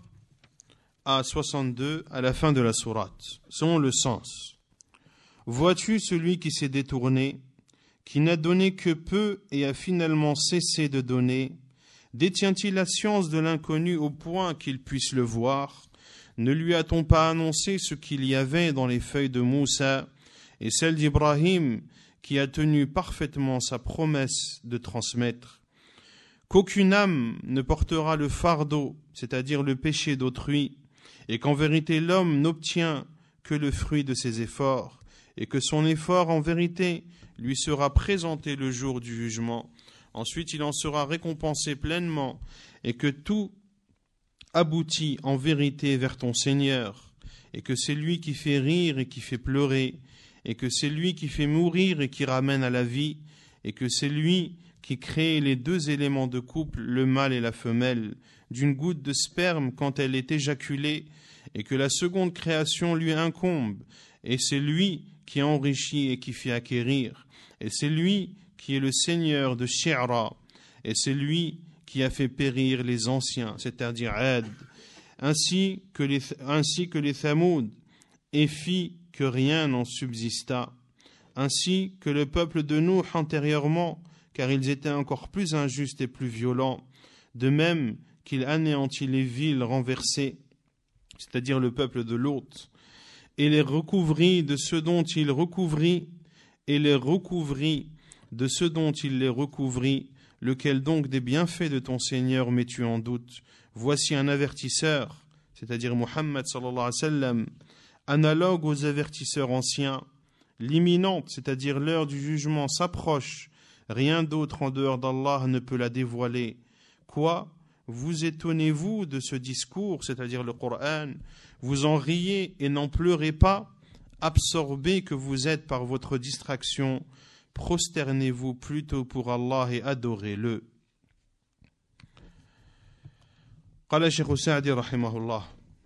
à soixante-deux à la fin de la sourate, selon le sens. Vois-tu celui qui s'est détourné, qui n'a donné que peu et a finalement cessé de donner? Détient-il la science de l'inconnu au point qu'il puisse le voir? Ne lui a-t-on pas annoncé ce qu'il y avait dans les feuilles de Moussa et celles d'Ibrahim, qui a tenu parfaitement sa promesse de transmettre? Qu'aucune âme ne portera le fardeau, c'est-à-dire le péché d'autrui, et qu'en vérité l'homme n'obtient que le fruit de ses efforts, et que son effort en vérité lui sera présenté le jour du jugement. Ensuite il en sera récompensé pleinement, et que tout aboutit en vérité vers ton Seigneur, et que c'est lui qui fait rire et qui fait pleurer, et que c'est lui qui fait mourir et qui ramène à la vie, et que c'est lui qui crée les deux éléments de couple, le mâle et la femelle, d'une goutte de sperme quand elle est éjaculée, et que la seconde création lui incombe, et c'est lui qui enrichit et qui fait acquérir, et c'est lui qui est le Seigneur de Shi'ra, et c'est lui qui a fait périr les anciens, c'est-à-dire Ad, ainsi que les, ainsi que les Thamoud, et fit que rien n'en subsista, ainsi que le peuple de Nuh antérieurement, car ils étaient encore plus injustes et plus violents, de même qu'il anéantit les villes renversées, c'est-à-dire le peuple de Lot, et les recouvrit de ce dont il recouvrit, et les recouvrit de ce dont il les recouvrit, lequel donc des bienfaits de ton Seigneur mets-tu en doute? Voici un avertisseur, c'est-à-dire Muhammad sallallahu alayhi wa sallam, analogue aux avertisseurs anciens. L'imminente, c'est-à-dire l'heure du jugement, s'approche. Rien d'autre en dehors d'Allah ne peut la dévoiler. Quoi? Vous étonnez-vous de ce discours, c'est-à-dire le Coran? Vous en riez et n'en pleurez pas? Absorbés que vous êtes par votre distraction, prosternez-vous plutôt pour Allah et adorez-le. قال الشيخ السعدي رحمه الله: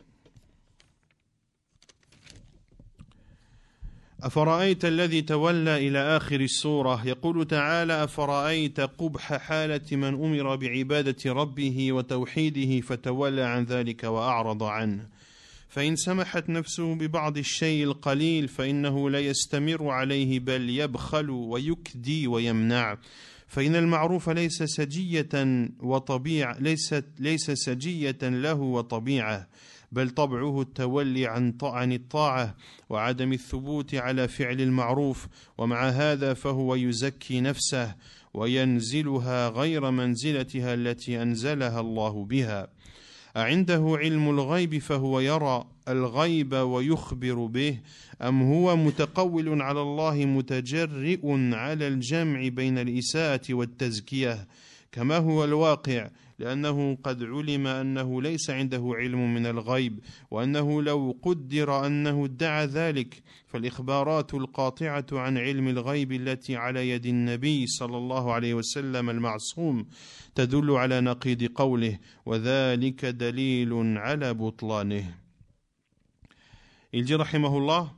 أفرأيت الذي تولى إلى آخر السورة. يقول تعالى: أفرأيت قبح حالة من أمر بعبادة ربه وتوحيده فتولى عن ذلك وأعرض عنه. فإن سمحت نفسه ببعض الشيء القليل فإنه لا يستمر عليه بل يبخل ويكدي ويمنع. فإن المعروف ليس سجية وطبيعة ليست ليس سجية له وطبيعة، بل طبعه التولي عن عن الطاعة وعدم الثبوت على فعل المعروف، ومع هذا فهو يزكي نفسه وينزلها غير منزلتها التي أنزلها الله بها. أعنده علم الغيب فهو يرى الغيب ويخبر به، أم هو متقول على الله متجرئ على الجمع بين الإساءة والتزكية كما هو الواقع، لأنه قد علم أنه ليس عنده علم من الغيب، وأنه لو قدر أنه ادعى ذلك فالإخبارات القاطعة عن علم الغيب التي على يد النبي صلى الله عليه وسلم المعصوم تدل على نقيض قوله، وذلك دليل على بطلانه. Il dit rahimahullah,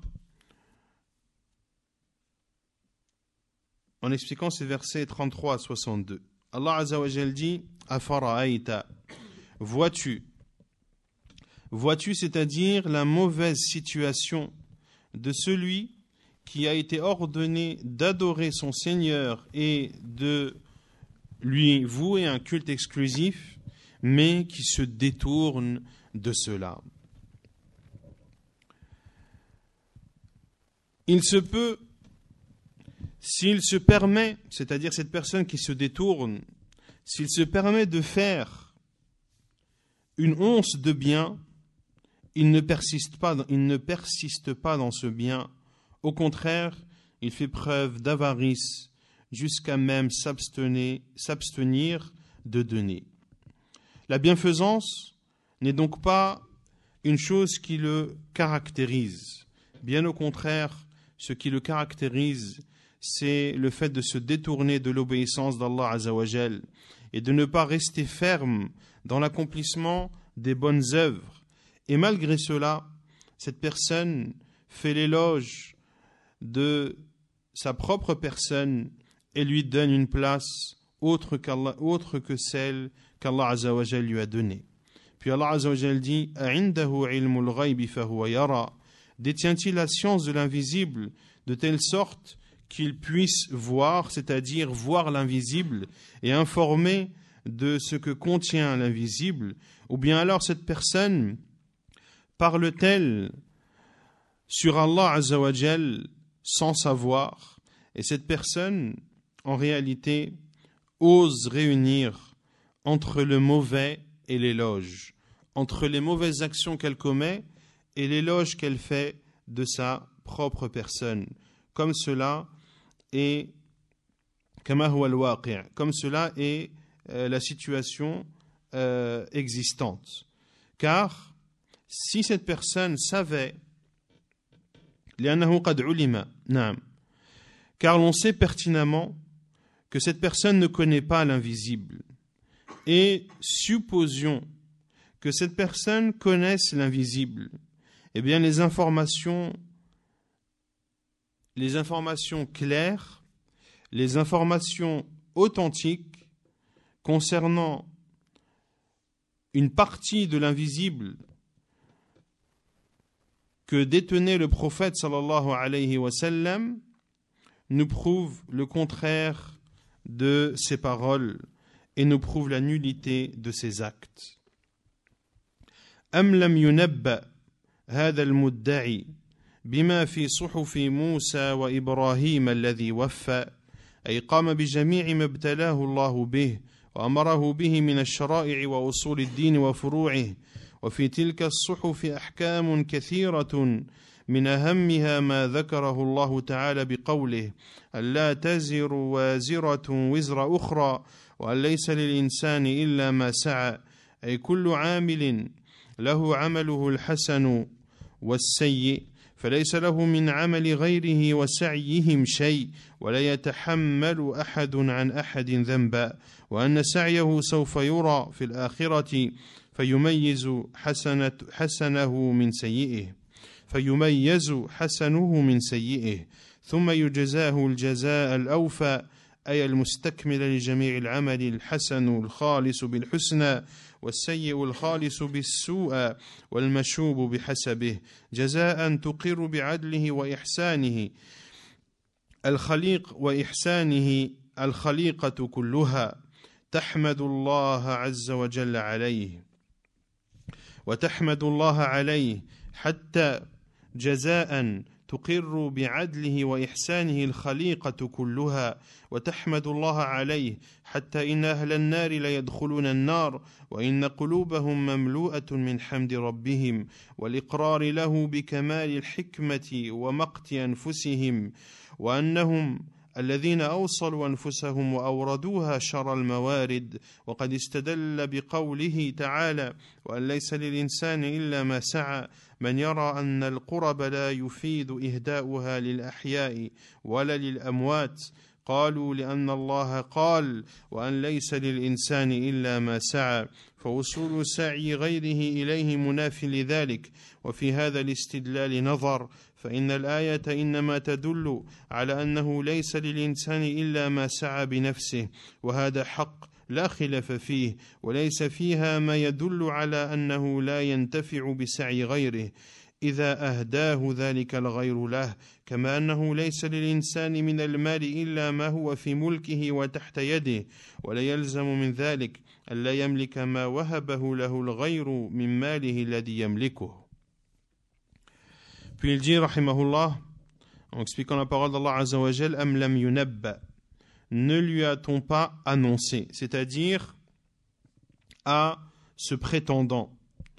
en expliquant ces versets trente-trois à soixante-deux, Allah Azza wa Jal dit Afara'aita, vois-tu, vois-tu, c'est-à-dire la mauvaise situation de celui qui a été ordonné d'adorer son Seigneur et de lui vouer un culte exclusif, mais qui se détourne de cela. Il se peut, s'il se permet, c'est-à-dire cette personne qui se détourne, s'il se permet de faire une once de bien, il ne persiste pas, il ne persiste pas dans ce bien. Au contraire, il fait preuve d'avarice jusqu'à même s'abstenir, s'abstenir de donner. La bienfaisance n'est donc pas une chose qui le caractérise. Bien au contraire, ce qui le caractérise, c'est le fait de se détourner de l'obéissance d'Allah Azza wa Jal et de ne pas rester ferme dans l'accomplissement des bonnes œuvres. Et malgré cela, cette personne fait l'éloge de sa propre personne et lui donne une place autre qu'Allah, autre que celle qu'Allah Azza wa Jal lui a donnée. Puis Allah Azza wa Jal dit A'indahu ilmul ghaybi fahuwa yara. Détient-il la science de l'invisible de telle sorte qu'il puisse voir, c'est-à-dire voir l'invisible et informer de ce que contient l'invisible, ou bien alors cette personne parle-t-elle sur Allah Azza wa Jal sans savoir, et cette personne en réalité ose réunir entre le mauvais et l'éloge, entre les mauvaises actions qu'elle commet et l'éloge qu'elle fait de sa propre personne, comme cela est kama huwa al-waqi', comme cela est euh, la situation euh, existante. Car si cette personne savait, li'annahu qad ulima, na'am, car l'on sait pertinemment que cette personne ne connaît pas l'invisible, et supposions que cette personne connaisse l'invisible, eh bien les informations, les informations claires, les informations authentiques concernant une partie de l'invisible que détenait le prophète sallallahu alayhi wa sallam nous prouvent le contraire de ses paroles et nous prouvent la nullité de ses actes. Am lam yunabba هذا المدعي بما في صحف موسى وإبراهيم الذي وفى أي قام بجميع ما ابتلاه الله به وأمره به من الشرائع وأصول الدين وفروعه وفي تلك الصحف أحكام كثيرة من أهمها ما ذكره الله تعالى بقوله ألا تزر وازرة وزر أخرى وأن ليس للإنسان إلا ما سعى أي كل عامل له عمله الحسن والسيء فليس له من عمل غيره وسعيهم شيء ولا يتحمل أحد عن أحد ذنبا وأن سعيه سوف يرى في الآخرة فيميز حسنة حسنه من سيئه فيميز حسنه من سيئه ثم يجزاه الجزاء الأوفى أي المستكمل لجميع العمل الحسن الخالص بالحسنى والسيء الخالص بالسوء والمشوب بحسبه جزاء تقر بعدله وإحسانه الخليق وإحسانه الخليقة كلها تحمد الله عز وجل عليه وتحمد الله عليه حتى جزاء تقر بعدله وإحسانه الخليقة كلها وتحمد الله عليه حتى إن أهل النار ليدخلون النار وإن قلوبهم مملوءة من حمد ربهم والإقرار له بكمال الحكمة ومقت أنفسهم وأنهم الذين أوصلوا أنفسهم وأوردوها شر الموارد وقد استدل بقوله تعالى وأن ليس للإنسان إلا ما سعى من يرى أن القرب لا يفيد إهداؤها للأحياء ولا للأموات قالوا لأن الله قال وأن ليس للإنسان إلا ما سعى فوصول سعي غيره إليه مناف لذلك وفي هذا الاستدلال نظر فإن الآية إنما تدل على أنه ليس للإنسان إلا ما سعى بنفسه وهذا حق لا خلاف فيه وليس فيها ما يدل على أنه لا ينتفع بسعي غيره إذا أهداه ذلك الغير له كما أنه ليس للإنسان من المال إلا ما هو في ملكه وتحت يده ولا يلزم من ذلك ألا يملك ما وهبه له الغير من ماله الذي يملكه. Puis il dit, rahimahullah, en expliquant la parole d'Allah Azza wa Jal, Am lam yunabba, ne lui a-t-on pas annoncé, c'est-à-dire à ce prétendant,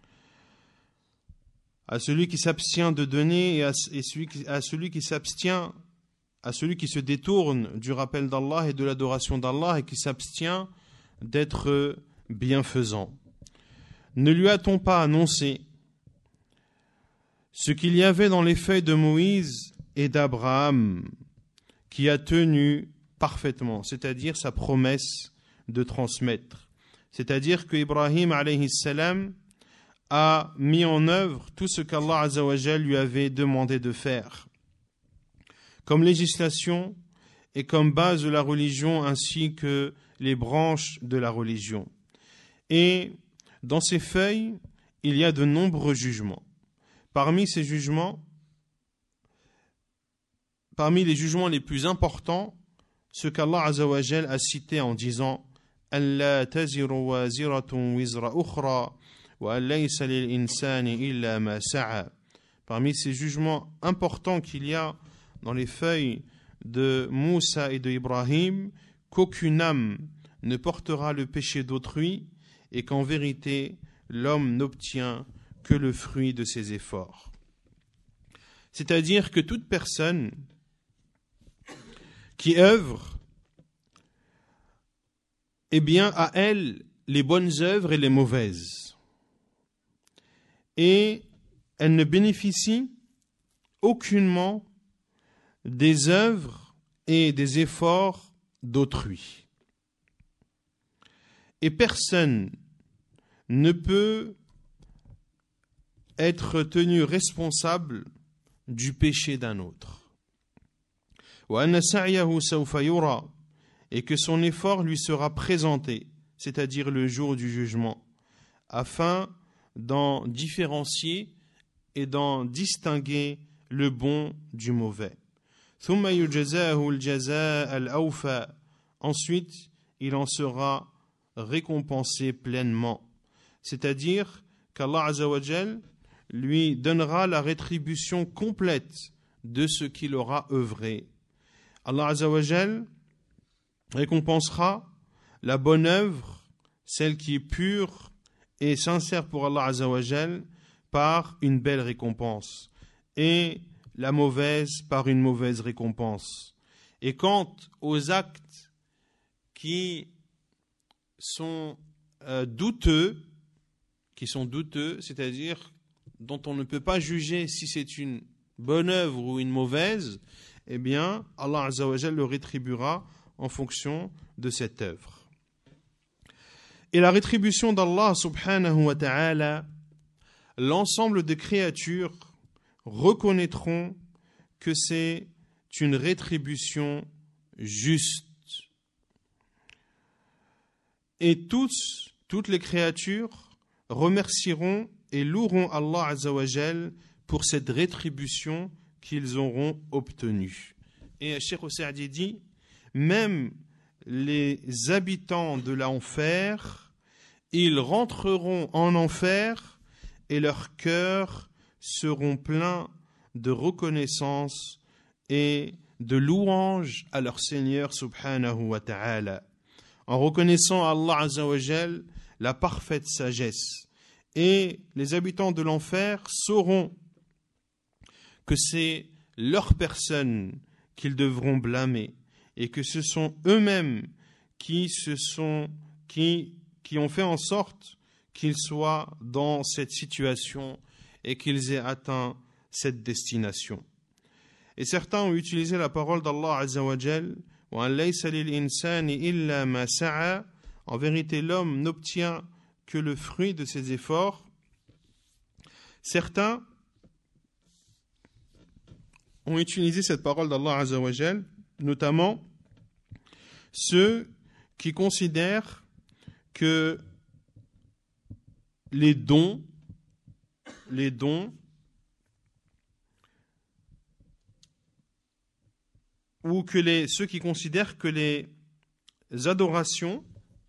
à celui qui s'abstient de donner et à, et celui qui, à celui qui s'abstient, à celui qui se détourne du rappel d'Allah et de l'adoration d'Allah et qui s'abstient d'être bienfaisant. Ne lui a-t-on pas annoncé ce qu'il y avait dans les feuilles de Moïse et d'Abraham qui a tenu parfaitement, c'est-à-dire sa promesse de transmettre. C'est-à-dire que Ibrahim alayhi salam a mis en œuvre tout ce qu'Allah Azza wa Jal lui avait demandé de faire, comme législation et comme base de la religion ainsi que les branches de la religion. Et dans ces feuilles, il y a de nombreux jugements. Parmi ces jugements, parmi les jugements les plus importants, ce qu'Allah Azza wa Jal a cité en disant Allah taziru waziratun wizra ukhra wa laysa lil insani illa ma sa'a. Parmi ces jugements importants qu'il y a dans les feuilles de Moussa et de Ibrahim, qu'aucune âme ne portera le péché d'autrui et qu'en vérité l'homme n'obtient que le fruit de ses efforts. C'est-à-dire que toute personne qui œuvre, eh bien, à elle les bonnes œuvres et les mauvaises. Et elle ne bénéficie aucunement des œuvres et des efforts d'autrui. Et personne ne peut être tenu responsable du péché d'un autre. Et que son effort lui sera présenté, c'est-à-dire le jour du jugement, afin d'en différencier et d'en distinguer le bon du mauvais. Ensuite, il en sera récompensé pleinement, c'est-à-dire qu'Allah Azza wa Jal lui donnera la rétribution complète de ce qu'il aura œuvré. Allah Azza wa Jal récompensera la bonne œuvre, celle qui est pure et sincère pour Allah Azza wa Jal, par une belle récompense, et la mauvaise par une mauvaise récompense. Et quant aux actes qui sont euh, douteux, qui sont douteux, c'est-à-dire dont on ne peut pas juger si c'est une bonne œuvre ou une mauvaise, eh bien, Allah Azza wa Jal le rétribuera en fonction de cette œuvre. Et la rétribution d'Allah subhanahu wa ta'ala, l'ensemble des créatures reconnaîtront que c'est une rétribution juste Et tous, toutes les créatures remercieront et loueront Allah Azza wa Jal pour cette rétribution qu'ils auront obtenue. Et Cheikh Saadi dit, même les habitants de l'enfer, ils rentreront en enfer et leurs cœurs seront pleins de reconnaissance et de louange à leur Seigneur subhanahu wa ta'ala, en reconnaissant à Allah Azza wa Jal la parfaite sagesse. Et les habitants de l'enfer sauront que c'est leur personne qu'ils devront blâmer et que ce sont eux-mêmes qui, se sont, qui, qui ont fait en sorte qu'ils soient dans cette situation et qu'ils aient atteint cette destination. Et certains ont utilisé la parole d'Allah Azza wa Jal, wa an laysa lil insani illa ma sa'a. En vérité, l'homme n'obtient que le fruit de ses efforts. Certains ont utilisé cette parole d'Allah Azza wa Jal, notamment ceux qui considèrent que les dons, les dons ou que les, ceux qui considèrent que les adorations,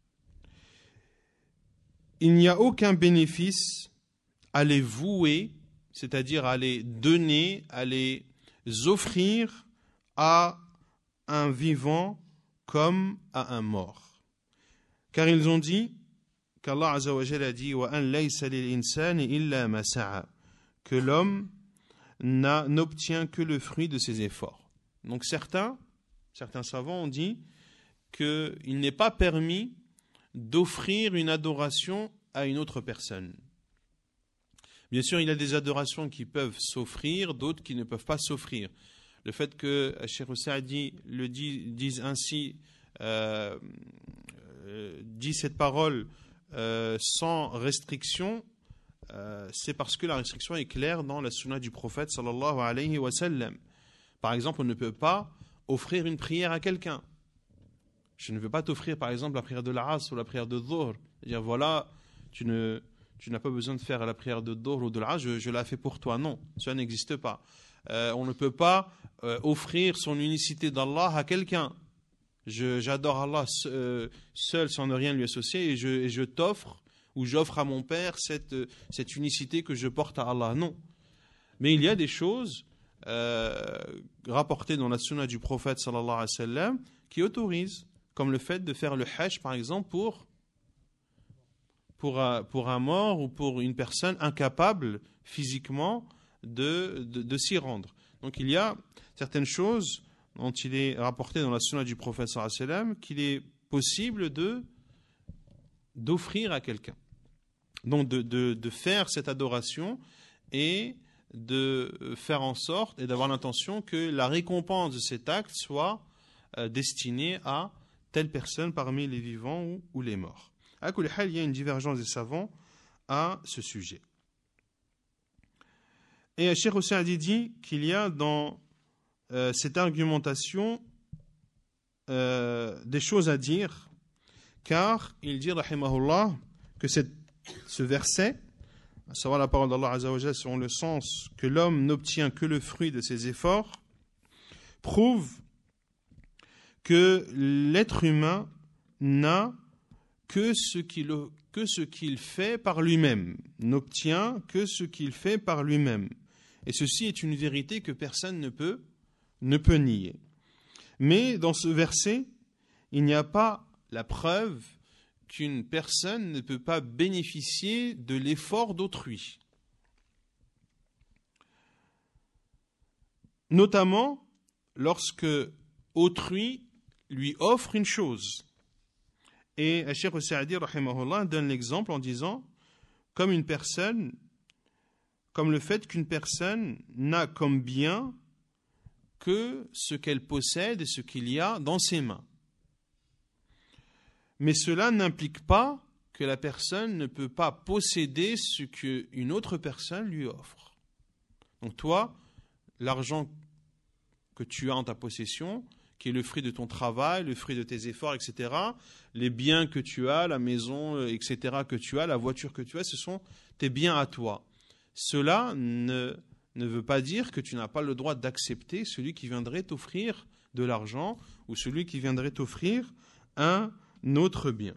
il n'y a aucun bénéfice à les vouer, c'est-à-dire à les donner, à les offrir à un vivant comme à un mort. Car ils ont dit, qu'Allah Azza wa Jalla a dit, wa an laysa lil insani illa ma sa'a, que l'homme n'a, n'obtient que le fruit de ses efforts. Donc certains, certains savants ont dit qu'il n'est pas permis d'offrir une adoration à une autre personne. Bien sûr, il y a des adorations qui peuvent s'offrir, d'autres qui ne peuvent pas s'offrir. Le fait que Cheikh Saadi le dit, dise ainsi, euh, euh, dit cette parole euh, sans restriction, euh, c'est parce que la restriction est claire dans la sunna du prophète sallallahu alayhi wa sallam. Par exemple, on ne peut pas offrir une prière à quelqu'un. Je ne veux pas t'offrir, par exemple, la prière de l'Asr ou la prière de Dhuhr. C'est-à-dire, voilà, tu, ne, tu n'as pas besoin de faire la prière de Dhuhr ou de l'Asr, je, je la fais pour toi. Non, cela n'existe pas. Euh, on ne peut pas euh, offrir son unicité d'Allah à quelqu'un. Je, j'adore Allah euh, seul, sans ne rien lui associer, et je, et je t'offre, ou j'offre à mon Père cette, cette unicité que je porte à Allah. Non. Mais il y a des choses Euh, rapporté dans la sunna du prophète sallallahu alayhi wa sallam qui autorise, comme le fait de faire le hajj par exemple pour, pour, un, pour un mort ou pour une personne incapable physiquement de, de, de s'y rendre. Donc il y a certaines choses dont il est rapporté dans la sunna du prophète sallallahu alayhi wa sallam qu'il est possible de, d'offrir à quelqu'un. Donc de, de, de faire cette adoration et de faire en sorte et d'avoir l'intention que la récompense de cet acte soit euh, destinée à telle personne parmi les vivants ou, ou les morts. À kulli hal, il y a une divergence des savants à ce sujet. Et Cheikh Saadi dit qu'il y a dans euh, cette argumentation euh, des choses à dire, car il dit, rahimahullah, que cette, ce verset, à savoir la parole d'Allah Azza wa Jalla selon le sens que l'homme n'obtient que le fruit de ses efforts, prouve que l'être humain n'a que ce qu'il, que ce qu'il fait par lui-même, n'obtient que ce qu'il fait par lui-même. Et ceci est une vérité que personne ne peut, ne peut nier. Mais dans ce verset, il n'y a pas la preuve qu'une personne ne peut pas bénéficier de l'effort d'autrui. Notamment lorsque autrui lui offre une chose. Et Cheikh Saadi rahimahullah donne l'exemple en disant comme une personne, comme le fait qu'une personne n'a comme bien que ce qu'elle possède et ce qu'il y a dans ses mains. Mais cela n'implique pas que la personne ne peut pas posséder ce qu'une autre personne lui offre. Donc toi, l'argent que tu as en ta possession, qui est le fruit de ton travail, le fruit de tes efforts, et cetera. Les biens que tu as, la maison, et cetera que tu as, la voiture que tu as, ce sont tes biens à toi. Cela ne, ne veut pas dire que tu n'as pas le droit d'accepter celui qui viendrait t'offrir de l'argent ou celui qui viendrait t'offrir un autre bien.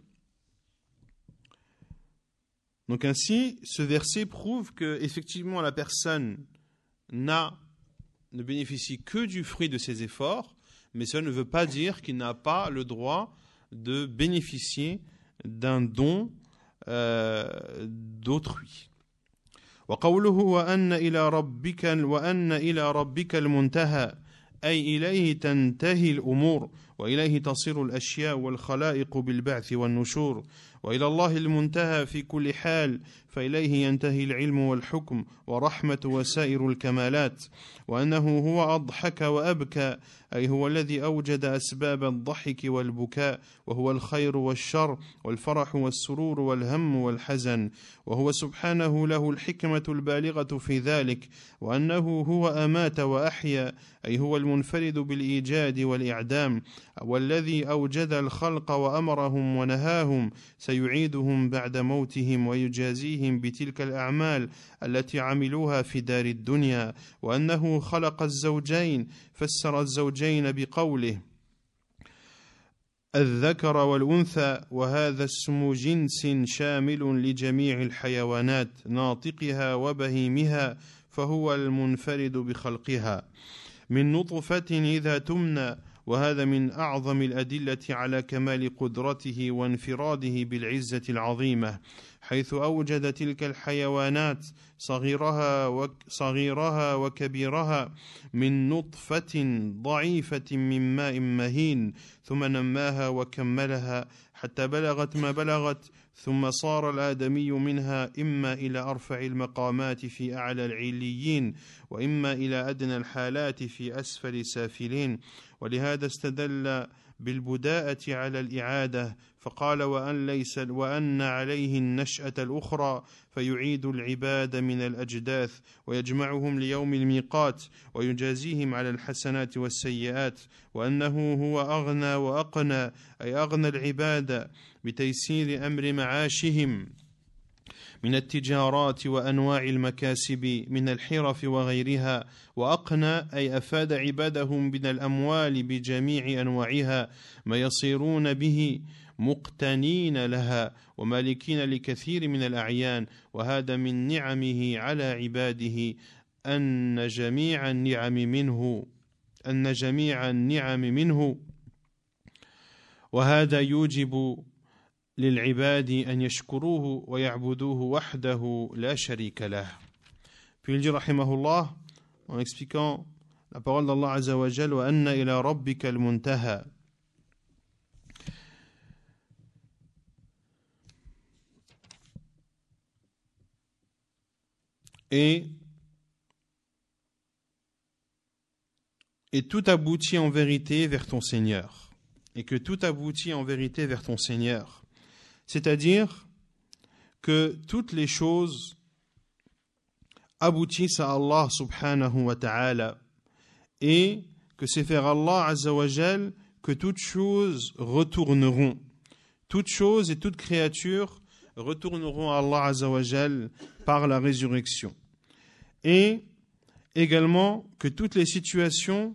Donc ainsi, ce verset prouve que effectivement la personne n'a, ne bénéficie que du fruit de ses efforts, mais cela ne veut pas dire qu'il n'a pas le droit de bénéficier d'un don euh, d'autrui. وقوله وأن إلى ربك وأن إلى ربك المنتهى أي إليه تنتهي الأمور وإليه تصير الأشياء والخلائق بالبعث والنشور وإلى الله المنتهى في كل حال فإليه ينتهي العلم والحكم ورحمة وسائر الكمالات وأنه هو أضحك وأبكى أي هو الذي أوجد أسباب الضحك والبكاء وهو الخير والشر والفرح والسرور والهم والحزن وهو سبحانه له الحكمة البالغة في ذلك وأنه هو أمات وأحيا أي هو المنفرد بالإيجاد والإعدام والذي أوجد الخلق وأمرهم ونهاهم سيعيدهم بعد موتهم ويجازيهم بتلك الأعمال التي عملوها في دار الدنيا وأنه خلق الزوجين فسر الزوجين بقوله الذكر والأنثى وهذا اسم جنس شامل لجميع الحيوانات ناطقها وبهيمها فهو المنفرد بخلقها من نطفة إذا تمنى وهذا من أعظم الأدلة على كمال قدرته وانفراده بالعزة العظيمة حيث أوجد تلك الحيوانات صغيرها وصغيرها وكبيرها من نطفة ضعيفة من ماء مهين ثم نماها وكملها حتى بلغت ما بلغت ثم صار الآدمي منها إما إلى أرفع المقامات في أعلى العليين وإما إلى أدنى الحالات في أسفل سافلين ولهذا استدل بالبداءة على الإعادة فقال وأن, ليس وأن عليه النشأة الأخرى فيعيد العباد من الأجداث ويجمعهم ليوم الميقات ويجازيهم على الحسنات والسيئات وأنه هو أغنى وأقنى أي أغنى العباد بتيسير أمر معاشهم من التجارات وأنواع المكاسب من الحرف وغيرها وأقنى أي أفاد عبادهم من الأموال بجميع أنواعها ما يصيرون به مقتنين لها ومالكين لكثير من الأعيان وهذا من نعمه على عباده أن جميع النعم منه أن جميع النعم منه وهذا يوجب للعباد أن يشكروه ويعبدوه وحده لا شريك له. Puis il dit rahimahullah en expliquant la parole d'Allah Azza wa Jal wa anna ila rabbika al-muntaha. Et et tout aboutit en vérité vers ton Seigneur et que tout aboutit en vérité vers ton Seigneur. C'est-à-dire que toutes les choses aboutissent à Allah subhanahu wa ta'ala et que c'est vers Allah azza wa jal que toutes choses retourneront. Toutes choses et toutes créatures retourneront à Allah azza wa jal par la résurrection. Et également que toutes les situations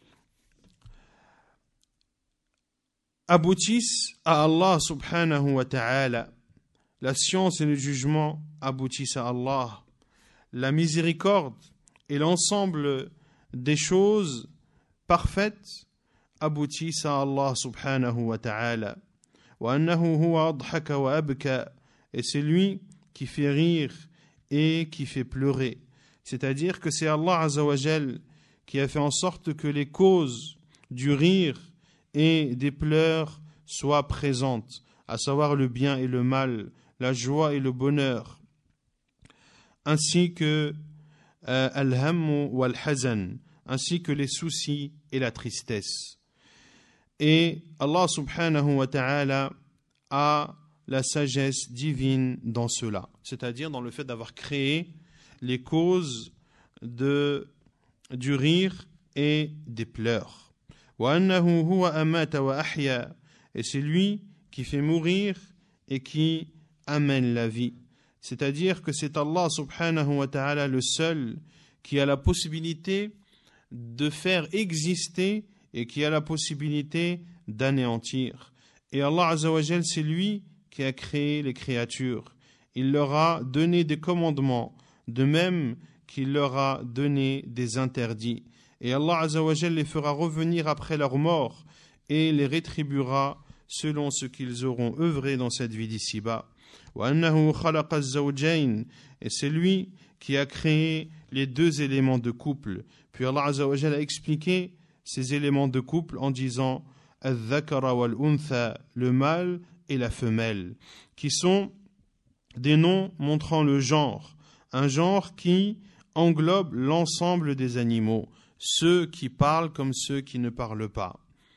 aboutissent à Allah subhanahu wa ta'ala. La science et le jugement aboutissent à Allah. La miséricorde et l'ensemble des choses parfaites aboutissent à Allah subhanahu wa ta'ala. Wa annahu huwa adhaka wa abka. Et c'est lui qui fait rire et qui fait pleurer. C'est-à-dire que c'est Allah azza wa jal qui a fait en sorte que les causes du rire et des pleurs soient présentes, à savoir le bien et le mal, la joie et le bonheur, ainsi que euh, al-hammu wal-hazan, ainsi que les soucis et la tristesse. Et Allah subhanahu wa ta'ala a la sagesse divine dans cela, c'est-à-dire dans le fait d'avoir créé les causes de, du rire et des pleurs. وأنه هو أمات وأحيا, et c'est lui qui fait mourir et qui amène la vie. C'est-à-dire que c'est Allah subhanahu wa ta'ala le seul qui a la possibilité de faire exister et qui a la possibilité d'anéantir. Et Allah Azza wa Jal, c'est lui qui a créé les créatures. Il leur a donné des commandements, de même qu'il leur a donné des interdits. Et Allah Azza wa Jal les fera revenir après leur mort et les rétribuera selon ce qu'ils auront œuvré dans cette vie d'ici-bas. وأنه خلق الزوجين, et c'est lui qui a créé les deux éléments de couple. Puis Allah Azza wa Jal a expliqué ces éléments de couple en disant al-dhakara wal-untha, le mâle et la femelle, qui sont des noms montrant le genre, un genre qui englobe l'ensemble des animaux, ceux qui parlent comme ceux qui ne parlent pas.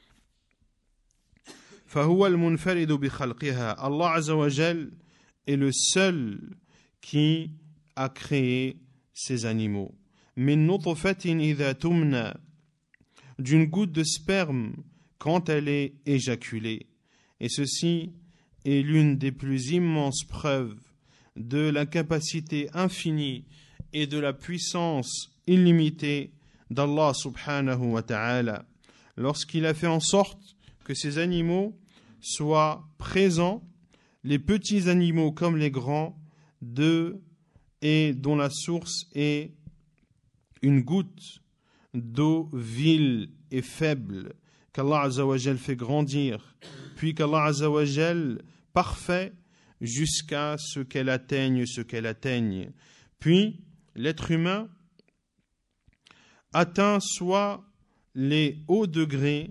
فهو المنفرد بخلقها, Allah Azza wa Jal est le seul qui a créé ces animaux. من نطفة إذا تمنى, d'une goutte de sperme quand elle est éjaculée. Et ceci est l'une des plus immenses preuves de la capacité infinie et de la puissance illimitée d'Allah subhanahu wa ta'ala, lorsqu'il a fait en sorte que ces animaux soient présents, les petits animaux comme les grands, de et dont la source est une goutte d'eau vile et faible qu'Allah Azza wa Jal fait grandir, puis qu'Allah Azza wa Jal parfait jusqu'à ce qu'elle atteigne ce qu'elle atteigne. Puis l'être humain atteint soit les hauts degrés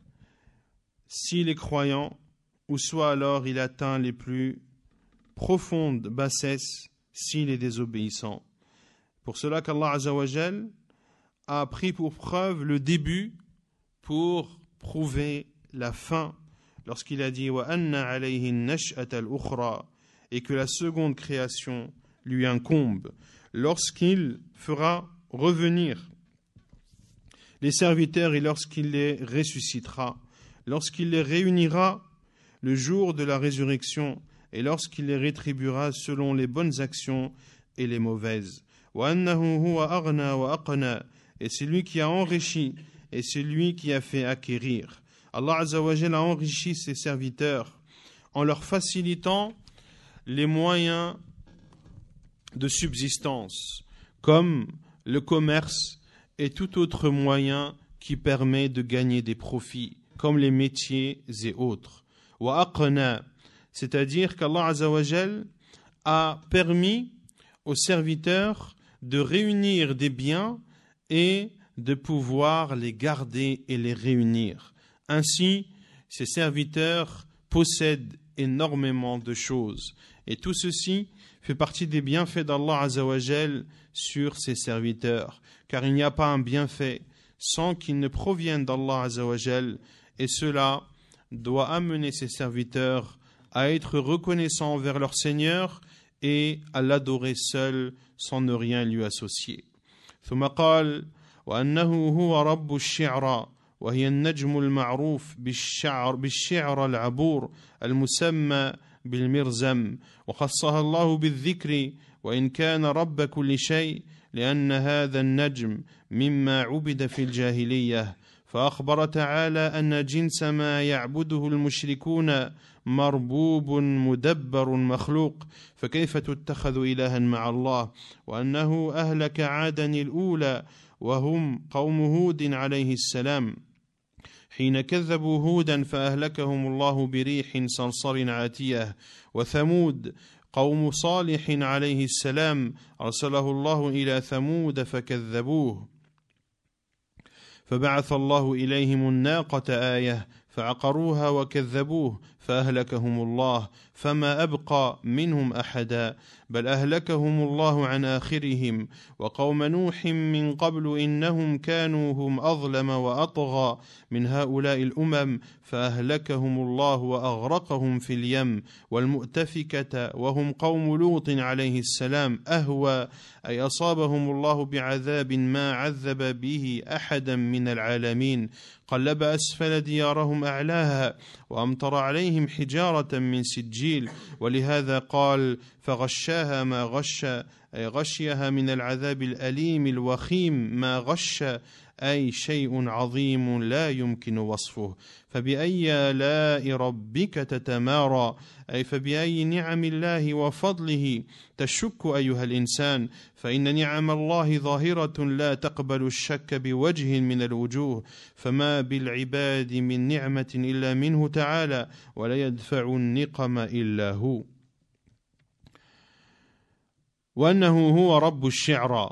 s'il est croyant, ou soit alors il atteint les plus profondes bassesses s'il est désobéissant. Pour cela qu'Allah Azza wa Jal a pris pour preuve le début pour prouver la fin, lorsqu'il a dit wa anna alayhi an-nash'ata al-ukhra, et que la seconde création lui incombe, lorsqu'il fera revenir les serviteurs et lorsqu'il les ressuscitera, lorsqu'il les réunira le jour de la résurrection et lorsqu'il les rétribuera selon les bonnes actions et les mauvaises. Wa annahu huwa aghna wa aqna, et c'est lui qui a enrichi et c'est lui qui a fait acquérir. Allah Azza wa Jalla a enrichi ses serviteurs en leur facilitant les moyens de subsistance, comme le commerce et tout autre moyen qui permet de gagner des profits, comme les métiers et autres. Wa aqna, c'est-à-dire qu'Allah Azza wa Jal a permis aux serviteurs de réunir des biens et de pouvoir les garder et les réunir. Ainsi, ces serviteurs possèdent énormément de choses. Et tout ceci fait partie des bienfaits d'Allah Azza wa Jal sur ses serviteurs. Car il n'y a pas un bienfait sans qu'il ne provienne d'Allah Azza wa Jal. Et cela doit amener ses serviteurs à être reconnaissants envers leur Seigneur et à l'adorer seul sans ne rien lui associer. ثم قال وأنه هو رب الشعرى وهي النجم المعروف بالشعر بالشعر العبور المسمى بالمرزم وخصها الله بالذكر وإن كان رب كل شيء لأن هذا النجم مما عبد في الجاهلية فأخبر تعالى أن جنس ما يعبده المشركون مربوب مدبر مخلوق فكيف تتخذ إلها مع الله وأنه أهلك عادا الأولى وهم قوم هود عليه السلام حين كذبوا هودا فأهلكهم الله بريح صرصر عاتية وثمود قوم صالح عليه السلام أرسله الله إلى ثمود فكذبوه فبعث الله إليهم الناقة آية فعقروها وكذبوه فأهلكهم الله فما أبقى منهم أحدا بل أهلكهم الله عن آخرهم وقوم نوح من قبل إنهم كانوا هم أظلم وأطغى من هؤلاء الأمم فأهلكهم الله وأغرقهم في اليم والمؤتفكة وهم قوم لوط عليه السلام أهوى أي أصابهم الله بعذاب ما عذب به أحدا من العالمين قلب أسفل ديارهم أعلاها وأمطر عليهم حجارة من سجيل ولهذا قال فغشاها ما غش أي غشيها من العذاب الأليم الوخيم ما غش أي شيء عظيم لا يمكن وصفه فبأي آلاء ربك تتمارى أي فبأي نعم الله وفضله تشك أيها الإنسان فإن نعم الله ظاهرة لا تقبل الشك بوجه من الوجوه فما بالعباد من نعمة إلا منه تعالى ولا يدفع النقم إلا هو وأنه هو رب الشعرى.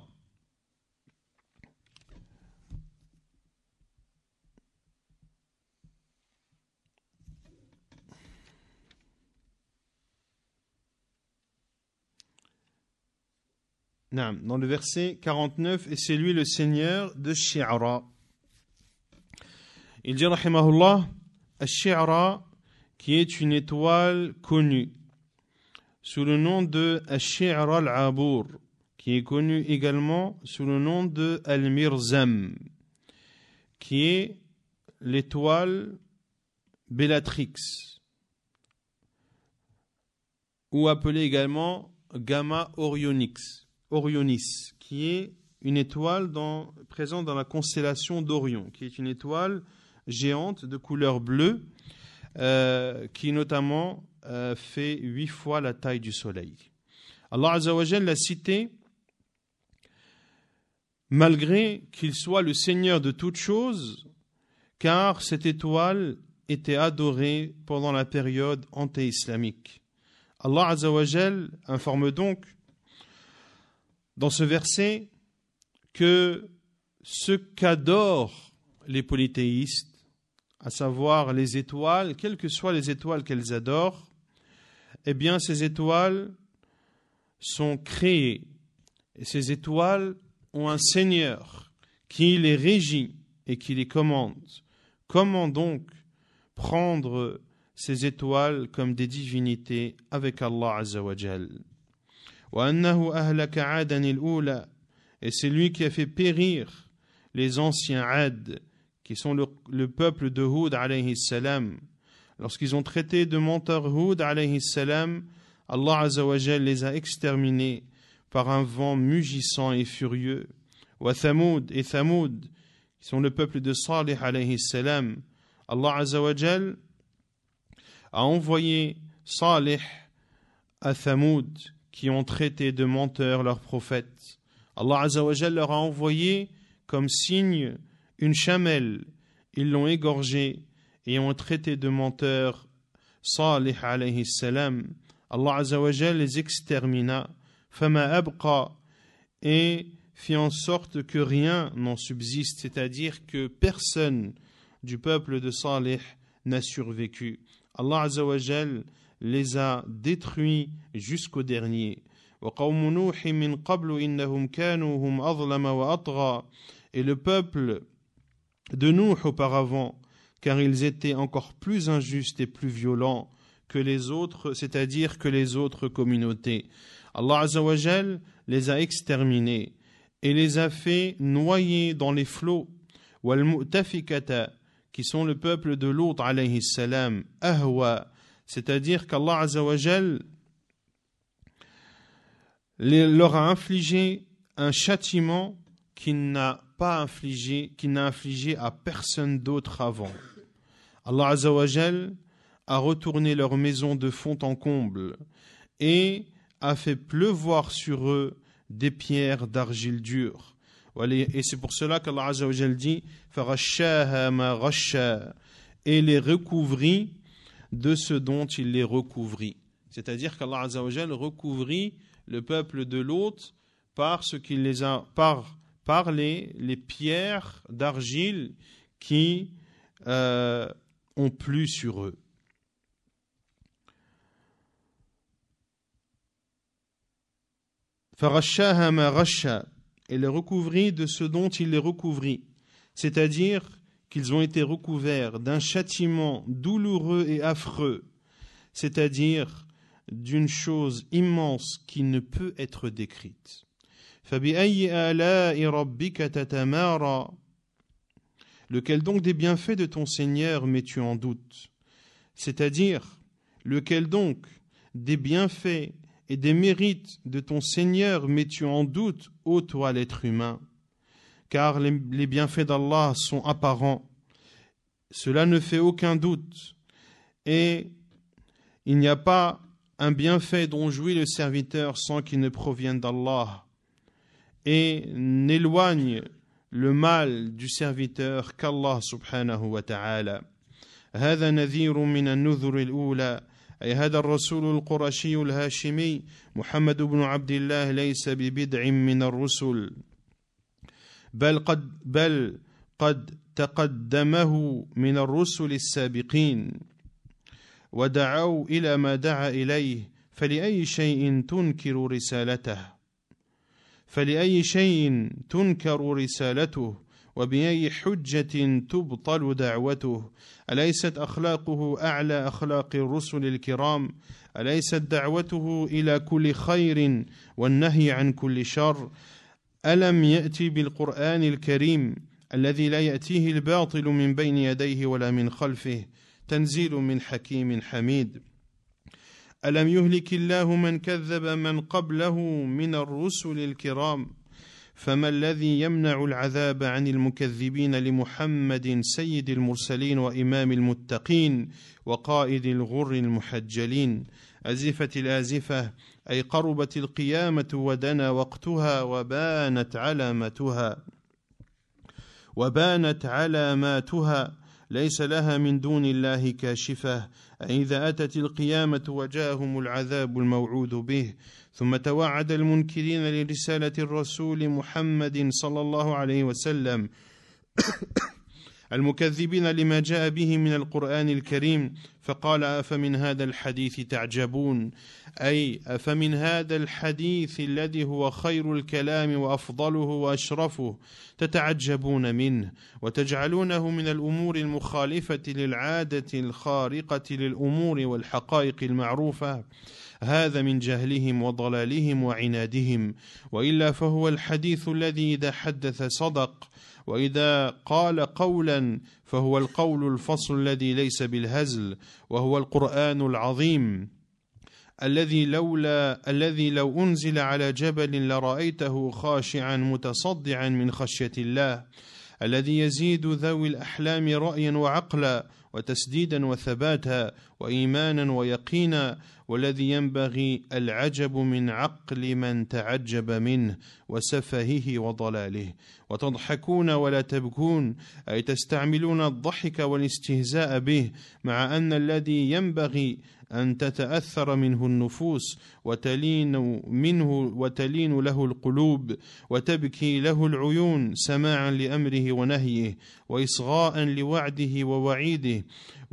Dans le verset quarante-neuf, et c'est lui le seigneur de Shi'ra. Il dit, rahimahullah, Shi'ra, qui est une étoile connue, sous le nom de Shi'ra al-Abour, qui est connu également sous le nom de Al-Mirzam, qui est l'étoile Bellatrix, ou appelée également Gamma Orionix. Orionis, qui est une étoile dans, présente dans la constellation d'Orion, qui est une étoile géante de couleur bleue, euh, qui notamment euh, fait huit fois la taille du soleil. Allah Azza wa Jal l'a cité malgré qu'il soit le Seigneur de toutes choses, car cette étoile était adorée pendant la période anté-islamique. Allah Azza wa Jal informe donc dans ce verset que ce qu'adorent les polythéistes, à savoir les étoiles, quelles que soient les étoiles qu'elles adorent, eh bien ces étoiles sont créées et ces étoiles ont un Seigneur qui les régit et qui les commande. Comment donc prendre ces étoiles comme des divinités avec Allah Azza wa Jal? وأنه أهلك عادا الأولى, et c'est lui qui a fait périr les anciens Ad, qui sont le, le peuple de Houd alayhi salam. Lorsqu'ils ont traité de menteurs Houd alayhi salam, Allah Azza wa Jal les a exterminés par un vent mugissant et furieux. Wa Thamoud et Thamoud, qui sont le peuple de Salih alayhi salam, Allah Azza wa Jal a envoyé Salih à Thamoud, qui ont traité de menteurs leurs prophètes. Allah Azza wa Jal leur a envoyé comme signe une chamelle. Ils l'ont égorgée et ont traité de menteurs Salih alayhi salam. Allah Azza wa Jal les extermina. Fama abqa, et fit en sorte que rien n'en subsiste, c'est-à-dire que personne du peuple de Salih n'a survécu. Allah Azza wa Jal les a détruits jusqu'au dernier. Et le peuple de Nuh auparavant, car ils étaient encore plus injustes et plus violents que les autres, c'est-à-dire que les autres communautés. Allah Azza wa Jal les a exterminés et les a fait noyer dans les flots. Wal-mu'tafikata, qui sont le peuple de Lut alayhi salam, ahwa, c'est-à-dire qu'Allah Azza wa Jal leur a infligé un châtiment qu'il n'a pas infligé, qu'il n'a infligé à personne d'autre avant. Allah Azza wa Jal a retourné leur maison de fond en comble et a fait pleuvoir sur eux des pierres d'argile dure. Et c'est pour cela qu'Allah Azza wa Jal dit فَغَشَّاهَا مَا غَشَّا, et les recouvrit de ce dont il les recouvrit. C'est-à-dire qu'Allah Azza wa Jal recouvrit le peuple de l'autre par ce qu'il les a, par, par les, les pierres d'argile qui euh, ont plu sur eux. فغشاها ما غشا, et les recouvrit de ce dont il les recouvrit, c'est-à-dire qu'ils ont été recouverts d'un châtiment douloureux et affreux, c'est-à-dire d'une chose immense qui ne peut être décrite. فَبِأَيِّ آلَاءِ رَبِّكَ تَتَمَارَى. Lequel donc des bienfaits de ton Seigneur mets-tu en doute? C'est-à-dire, lequel donc des bienfaits et des mérites de ton Seigneur mets-tu en doute, ô toi l'être humain? Car les, les bienfaits d'Allah sont apparents, cela ne fait aucun doute, et il n'y a pas un bienfait dont jouit le serviteur sans qu'il ne provienne d'Allah, et n'éloigne le mal du serviteur qu'Allah subhanahu wa ta'ala. هذا نذير من النذر الأولى, أي هذا الرسول القرشي الهاشمي محمد بن عبد الله ليس ببدع من الرسل, بل قد بل قد تقدمه من الرسل السابقين ودعوا إلى ما دعا إليه, فلأي شيء تنكر رسالته فلأي شيء تنكر رسالته وبأي حجة تبطل دعوته؟ أليست أخلاقه أعلى أخلاق الرسل الكرام؟ أليست دعوته إلى كل خير والنهي عن كل شر؟ ألم يأتي بالقرآن الكريم الذي لا يأتيه الباطل من بين يديه ولا من خلفه, تنزيل من حكيم حميد؟ ألم يهلك الله من كذب من قبله من الرسل الكرام؟ فما الذي يمنع العذاب عن المكذبين لمحمد سيد المرسلين وإمام المتقين وقائد الغر المحجلين؟ أزفت الآزفة, أي قربت القيامة ودنا وقتها وبانت علامتها وبانت علاماتها ليس لها من دون الله كاشفة, إذا أتت القيامة وجاءهم العذاب الموعود به. ثم توعد المنكرين لرسالة الرسول محمد صلى الله عليه وسلم المكذبين لما جاء به من القرآن الكريم, فقال أفمن هذا الحديث تعجبون, أي أفمن هذا الحديث الذي هو خير الكلام وأفضله وأشرفه تتعجبون منه وتجعلونه من الأمور المخالفة للعادة الخارقة للأمور والحقائق المعروفة؟ هذا من جهلهم وضلالهم وعنادهم, وإلا فهو الحديث الذي إذا حدث صدق, وإذا قال قولا فهو القول الفصل الذي ليس بالهزل, وهو القرآن العظيم الذي لولا الذي لو أنزل على جبل لرأيته خاشعا متصدعا من خشية الله, الذي يزيد ذوي الأحلام رأيا وعقلا وتسديدا وثباتا وإيمانا ويقينا, والذي ينبغي العجب من عقل من تعجب منه وسفهه وضلاله. وتضحكون ولا تبكون, أي تستعملون الضحك والاستهزاء به, مع أن الذي ينبغي أن تتأثر منه النفوس وتلين منه وتلين له القلوب وتبكي له العيون سماعا لأمره ونهيه وإصغاء لوعده ووعيده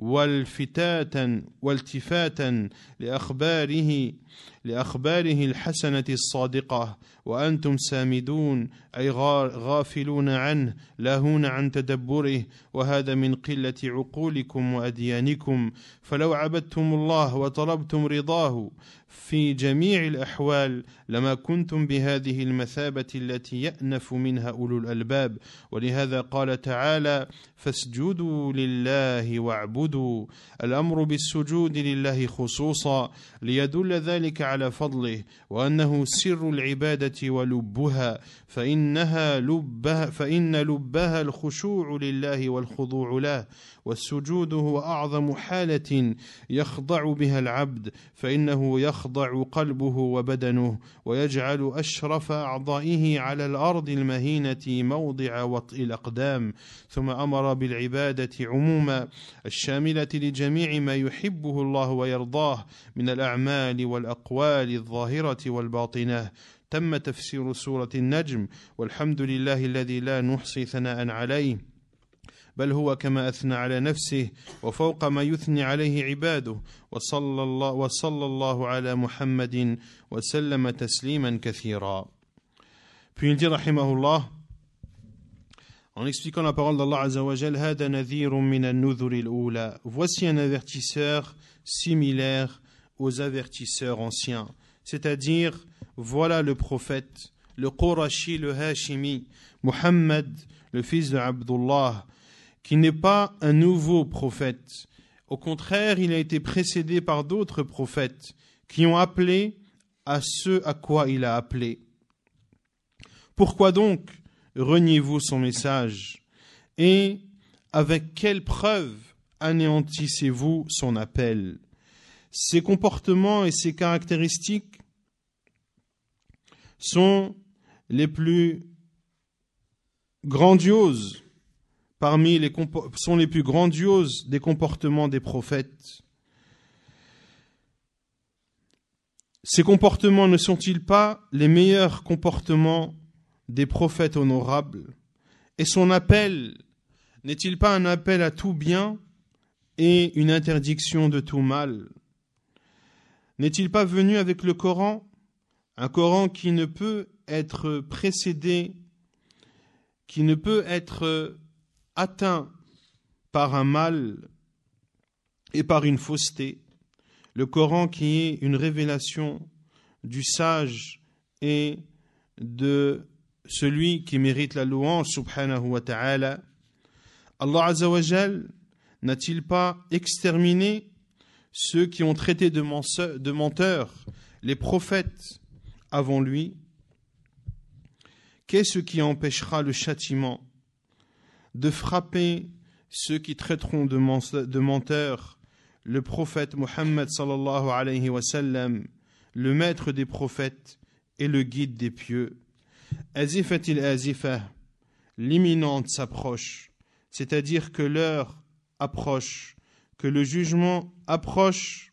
والفتاتا والتفاتا لأخباره لأخباره الحسنة الصادقة, وأنتم سامدون أي غافلون عنه لاهون عن تدبره, وهذا من قلة عقولكم وأديانكم. فلو عبدتم الله وطلبتم رضاه في جميع الأحوال لما كنتم بهذه المثابة التي يأنف منها أولو الألباب. ولهذا قال تعالى فاسجدوا لله واعبدوا, الأمر بالسجود لله خصوصا ليدل ذلك على فضله وأنه سر العبادة ولبها, فإنها لبها فإن لبها الخشوع لله والخضوع له, والسجود هو أعظم حالة يخضع بها العبد, فإنه يخضع قلبه وبدنه ويجعل أشرف أعضائه على الأرض المهينة موضع وطئ الأقدام. ثم أمر بالعبادة عموما الشاملة لجميع ما يحبه الله ويرضاه من الأعمال والأقوال الظاهرة والباطنة. تم تفسير سورة النجم, والحمد لله الذي لا نحصي ثناء عليه, بل هو كما أثنى على نفسه وفوق ما يثني عليه عباده وصلى الله, وصلى الله على محمد وسلم تسليما كثيرا. Puis il dit rahimahullah, en expliquant la parole d'Allah Azza wa Jal, Hada nadhirun min an-nudhur al-ula. Voici un avertisseur similaire aux avertisseurs anciens. C'est-à-dire, voilà le prophète, le Qurashi, le Hashimi, Muhammad, le fils de Abdullah, qui n'est pas un nouveau prophète. Au contraire, il a été précédé par d'autres prophètes qui ont appelé à ce à quoi il a appelé. Pourquoi donc reniez-vous son message? Et avec quelle preuve anéantissez-vous son appel? Ses comportements et ses caractéristiques sont les plus grandioses parmi les compo- sont les plus grandioses des comportements des prophètes. Ces comportements ne sont-ils pas les meilleurs comportements des prophètes honorables? Et son appel n'est-il pas un appel à tout bien et une interdiction de tout mal? N'est-il pas venu avec le Coran, un Coran qui ne peut être précédé, qui ne peut être atteint par un mal et par une fausseté, le Coran qui est une révélation du sage et de celui qui mérite la louange, subhanahu wa ta'ala. Allah Azza wa Jal n'a-t-il pas exterminé ceux qui ont traité de menteurs les prophètes avant lui? Qu'est-ce qui empêchera le châtiment de frapper ceux qui traiteront de menteurs le prophète Muhammad sallallahu alayhi wa sallam, le maître des prophètes et le guide des pieux? Azifatil azifah, l'imminente s'approche, c'est-à-dire que l'heure approche, que le jugement approche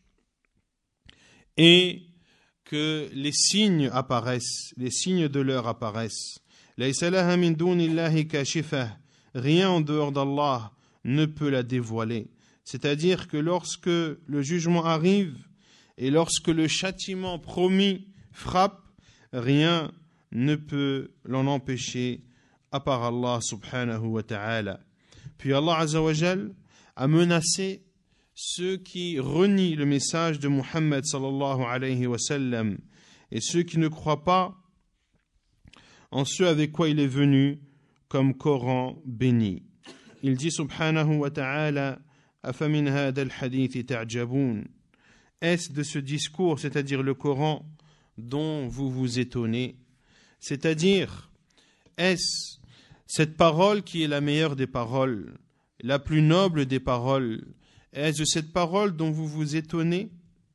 et que les signes apparaissent, les signes de l'heure apparaissent. Laysa laha min dunillahi kashifah, rien en dehors d'Allah ne peut la dévoiler. C'est-à-dire que lorsque le jugement arrive et lorsque le châtiment promis frappe, rien ne peut l'en empêcher à part Allah subhanahu wa ta'ala. Puis Allah Azza wa Jal a menacé ceux qui renient le message de Muhammad sallallahu alayhi wa sallam et ceux qui ne croient pas en ce avec quoi il est venu comme Coran béni. Il dit subhanahu wa ta'ala, afamin hada al-hadith ta'jabun. Est-ce de ce discours, c'est-à-dire le Coran, dont vous vous étonnez? C'est-à-dire, est-ce cette parole qui est la meilleure des paroles, la plus noble des paroles? Est-ce de cette parole dont vous vous étonnez?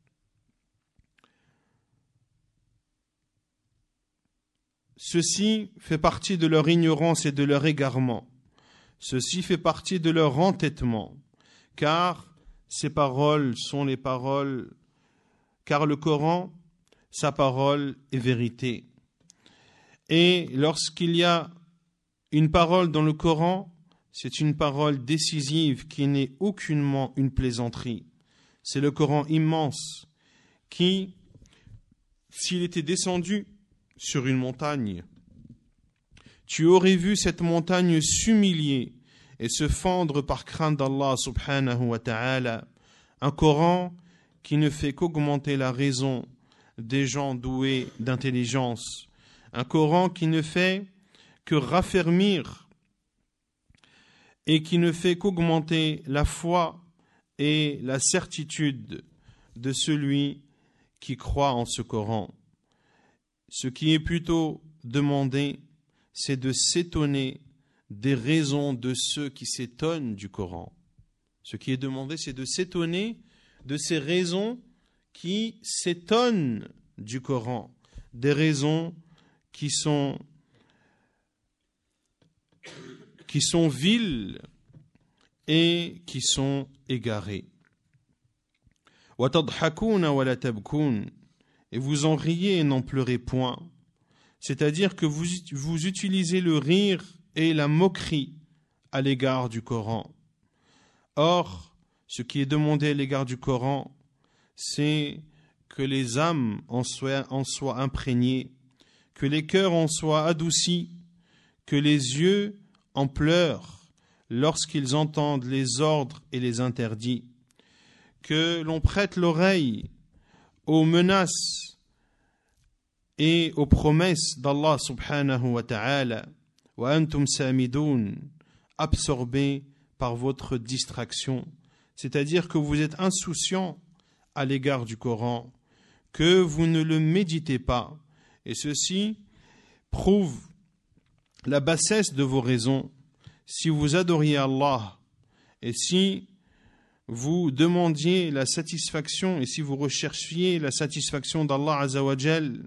Ceci fait partie de leur ignorance et de leur égarement. Ceci fait partie de leur entêtement, car ces paroles sont les paroles, car le Coran, sa parole est vérité. Et lorsqu'il y a une parole dans le Coran, c'est une parole décisive qui n'est aucunement une plaisanterie. C'est le Coran immense qui, s'il était descendu sur une montagne, tu aurais vu cette montagne s'humilier et se fendre par crainte d'Allah subhanahu wa ta'ala. Un Coran qui ne fait qu'augmenter la raison des gens doués d'intelligence. Un Coran qui ne fait que raffermir et qui ne fait qu'augmenter la foi et la certitude de celui qui croit en ce Coran. Ce qui est plutôt demandé, c'est de s'étonner des raisons de ceux qui s'étonnent du Coran. Ce qui est demandé, c'est de s'étonner de ces raisons qui s'étonnent du Coran, des raisons qui sont qui sont viles et qui sont égarées. وَتَضْحَكُونَ وَلَا تَبْكُونَ, et vous en riez et n'en pleurez point. C'est-à-dire que vous, vous utilisez le rire et la moquerie à l'égard du Coran. Or, ce qui est demandé à l'égard du Coran, c'est que les âmes en soient, en soient imprégnées, que les cœurs en soient adoucis, que les yeux en pleurent lorsqu'ils entendent les ordres et les interdits, que l'on prête l'oreille aux menaces et aux promesses d'Allah subhanahu wa ta'ala, wa antum samidoun, absorbés par votre distraction, c'est-à-dire que vous êtes insouciant à l'égard du Coran, que vous ne le méditez pas, et ceci prouve la bassesse de vos raisons. Si vous adoriez Allah et si vous demandiez la satisfaction et si vous recherchiez la satisfaction d'Allah Azza wa Jal,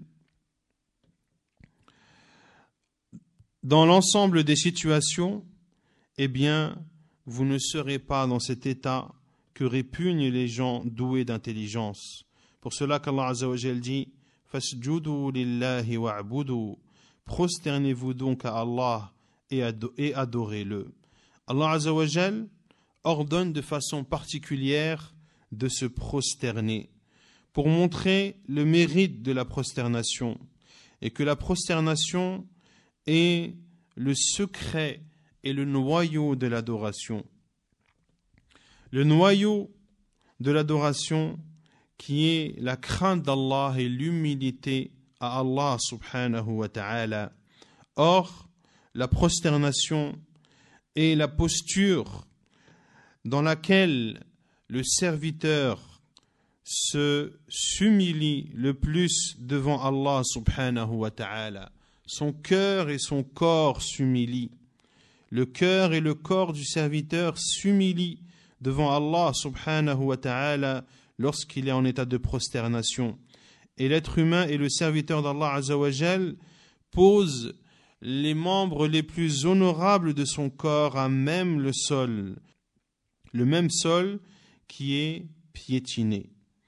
dans l'ensemble des situations, eh bien, vous ne serez pas dans cet état que répugnent les gens doués d'intelligence. Pour cela qu'Allah Azza wa Jal dit « Fasjudu lillahi wa'budu » Prosternez-vous donc à Allah et adorez-le. Allah Azza wa Jal ordonne de façon particulière de se prosterner pour montrer le mérite de la prosternation et que la prosternation est le secret et le noyau de l'adoration. Le noyau de l'adoration qui est la crainte d'Allah et l'humilité à Allah subhanahu wa ta'ala. Or, la prosternation est la posture dans laquelle le serviteur se s'humilie le plus devant Allah subhanahu wa ta'ala. Son cœur et son corps s'humilient. Le cœur et le corps du serviteur s'humilient devant Allah subhanahu wa ta'ala lorsqu'il est en état de prosternation. Et l'être humain et le serviteur d'Allah Azza wa Jal pose les membres les plus honorables de son corps à même le sol, le même sol qui est piétiné.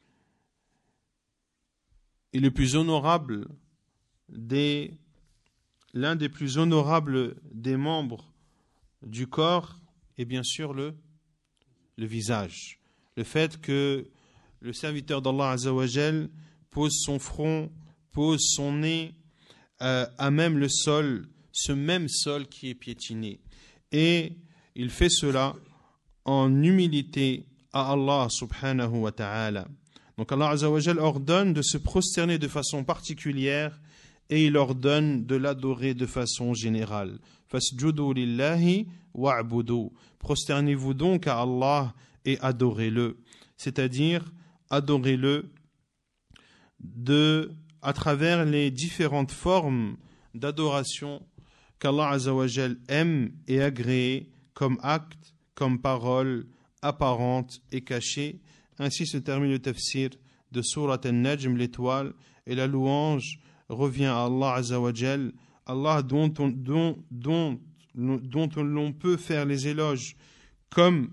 Et le plus honorable des, l'un des plus honorables des membres du corps est bien sûr le, le visage. Le fait que le serviteur d'Allah Azza wa Jal pose son front, pose son nez euh, à même le sol, ce même sol qui est piétiné. Et il fait cela en humilité à Allah subhanahu wa ta'ala. Donc Allah Azza wa Jal ordonne de se prosterner de façon particulière et il ordonne de l'adorer de façon générale. Fasjudu lillahi wa'budu. Prosternez-vous donc à Allah et adorez-le. C'est-à-dire, adorez-le de, à travers les différentes formes d'adoration qu'Allah Azza wa Jal aime et agrée comme acte, comme parole apparente et cachée. Ainsi se termine le tafsir de Surat An-Najm, l'étoile, et la louange revient à Allah Azza wa Jal, Allah dont on, dont, dont, dont l'on peut faire les éloges comme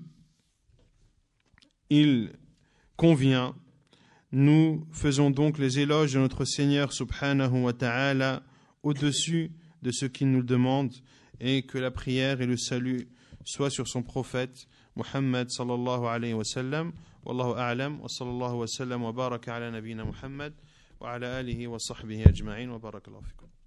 il convient. Nous faisons donc les éloges de notre Seigneur subhanahu wa ta'ala au-dessus de ce qu'il nous demande et que la prière et le salut soient sur son prophète Muhammad sallallahu alayhi wa sallam. Wallahu a'lam wa sallallahu wa sallam wa baraka ala nabina Muhammad wa ala alihi wa sahbihi ajma'in wa barakallahu fikum.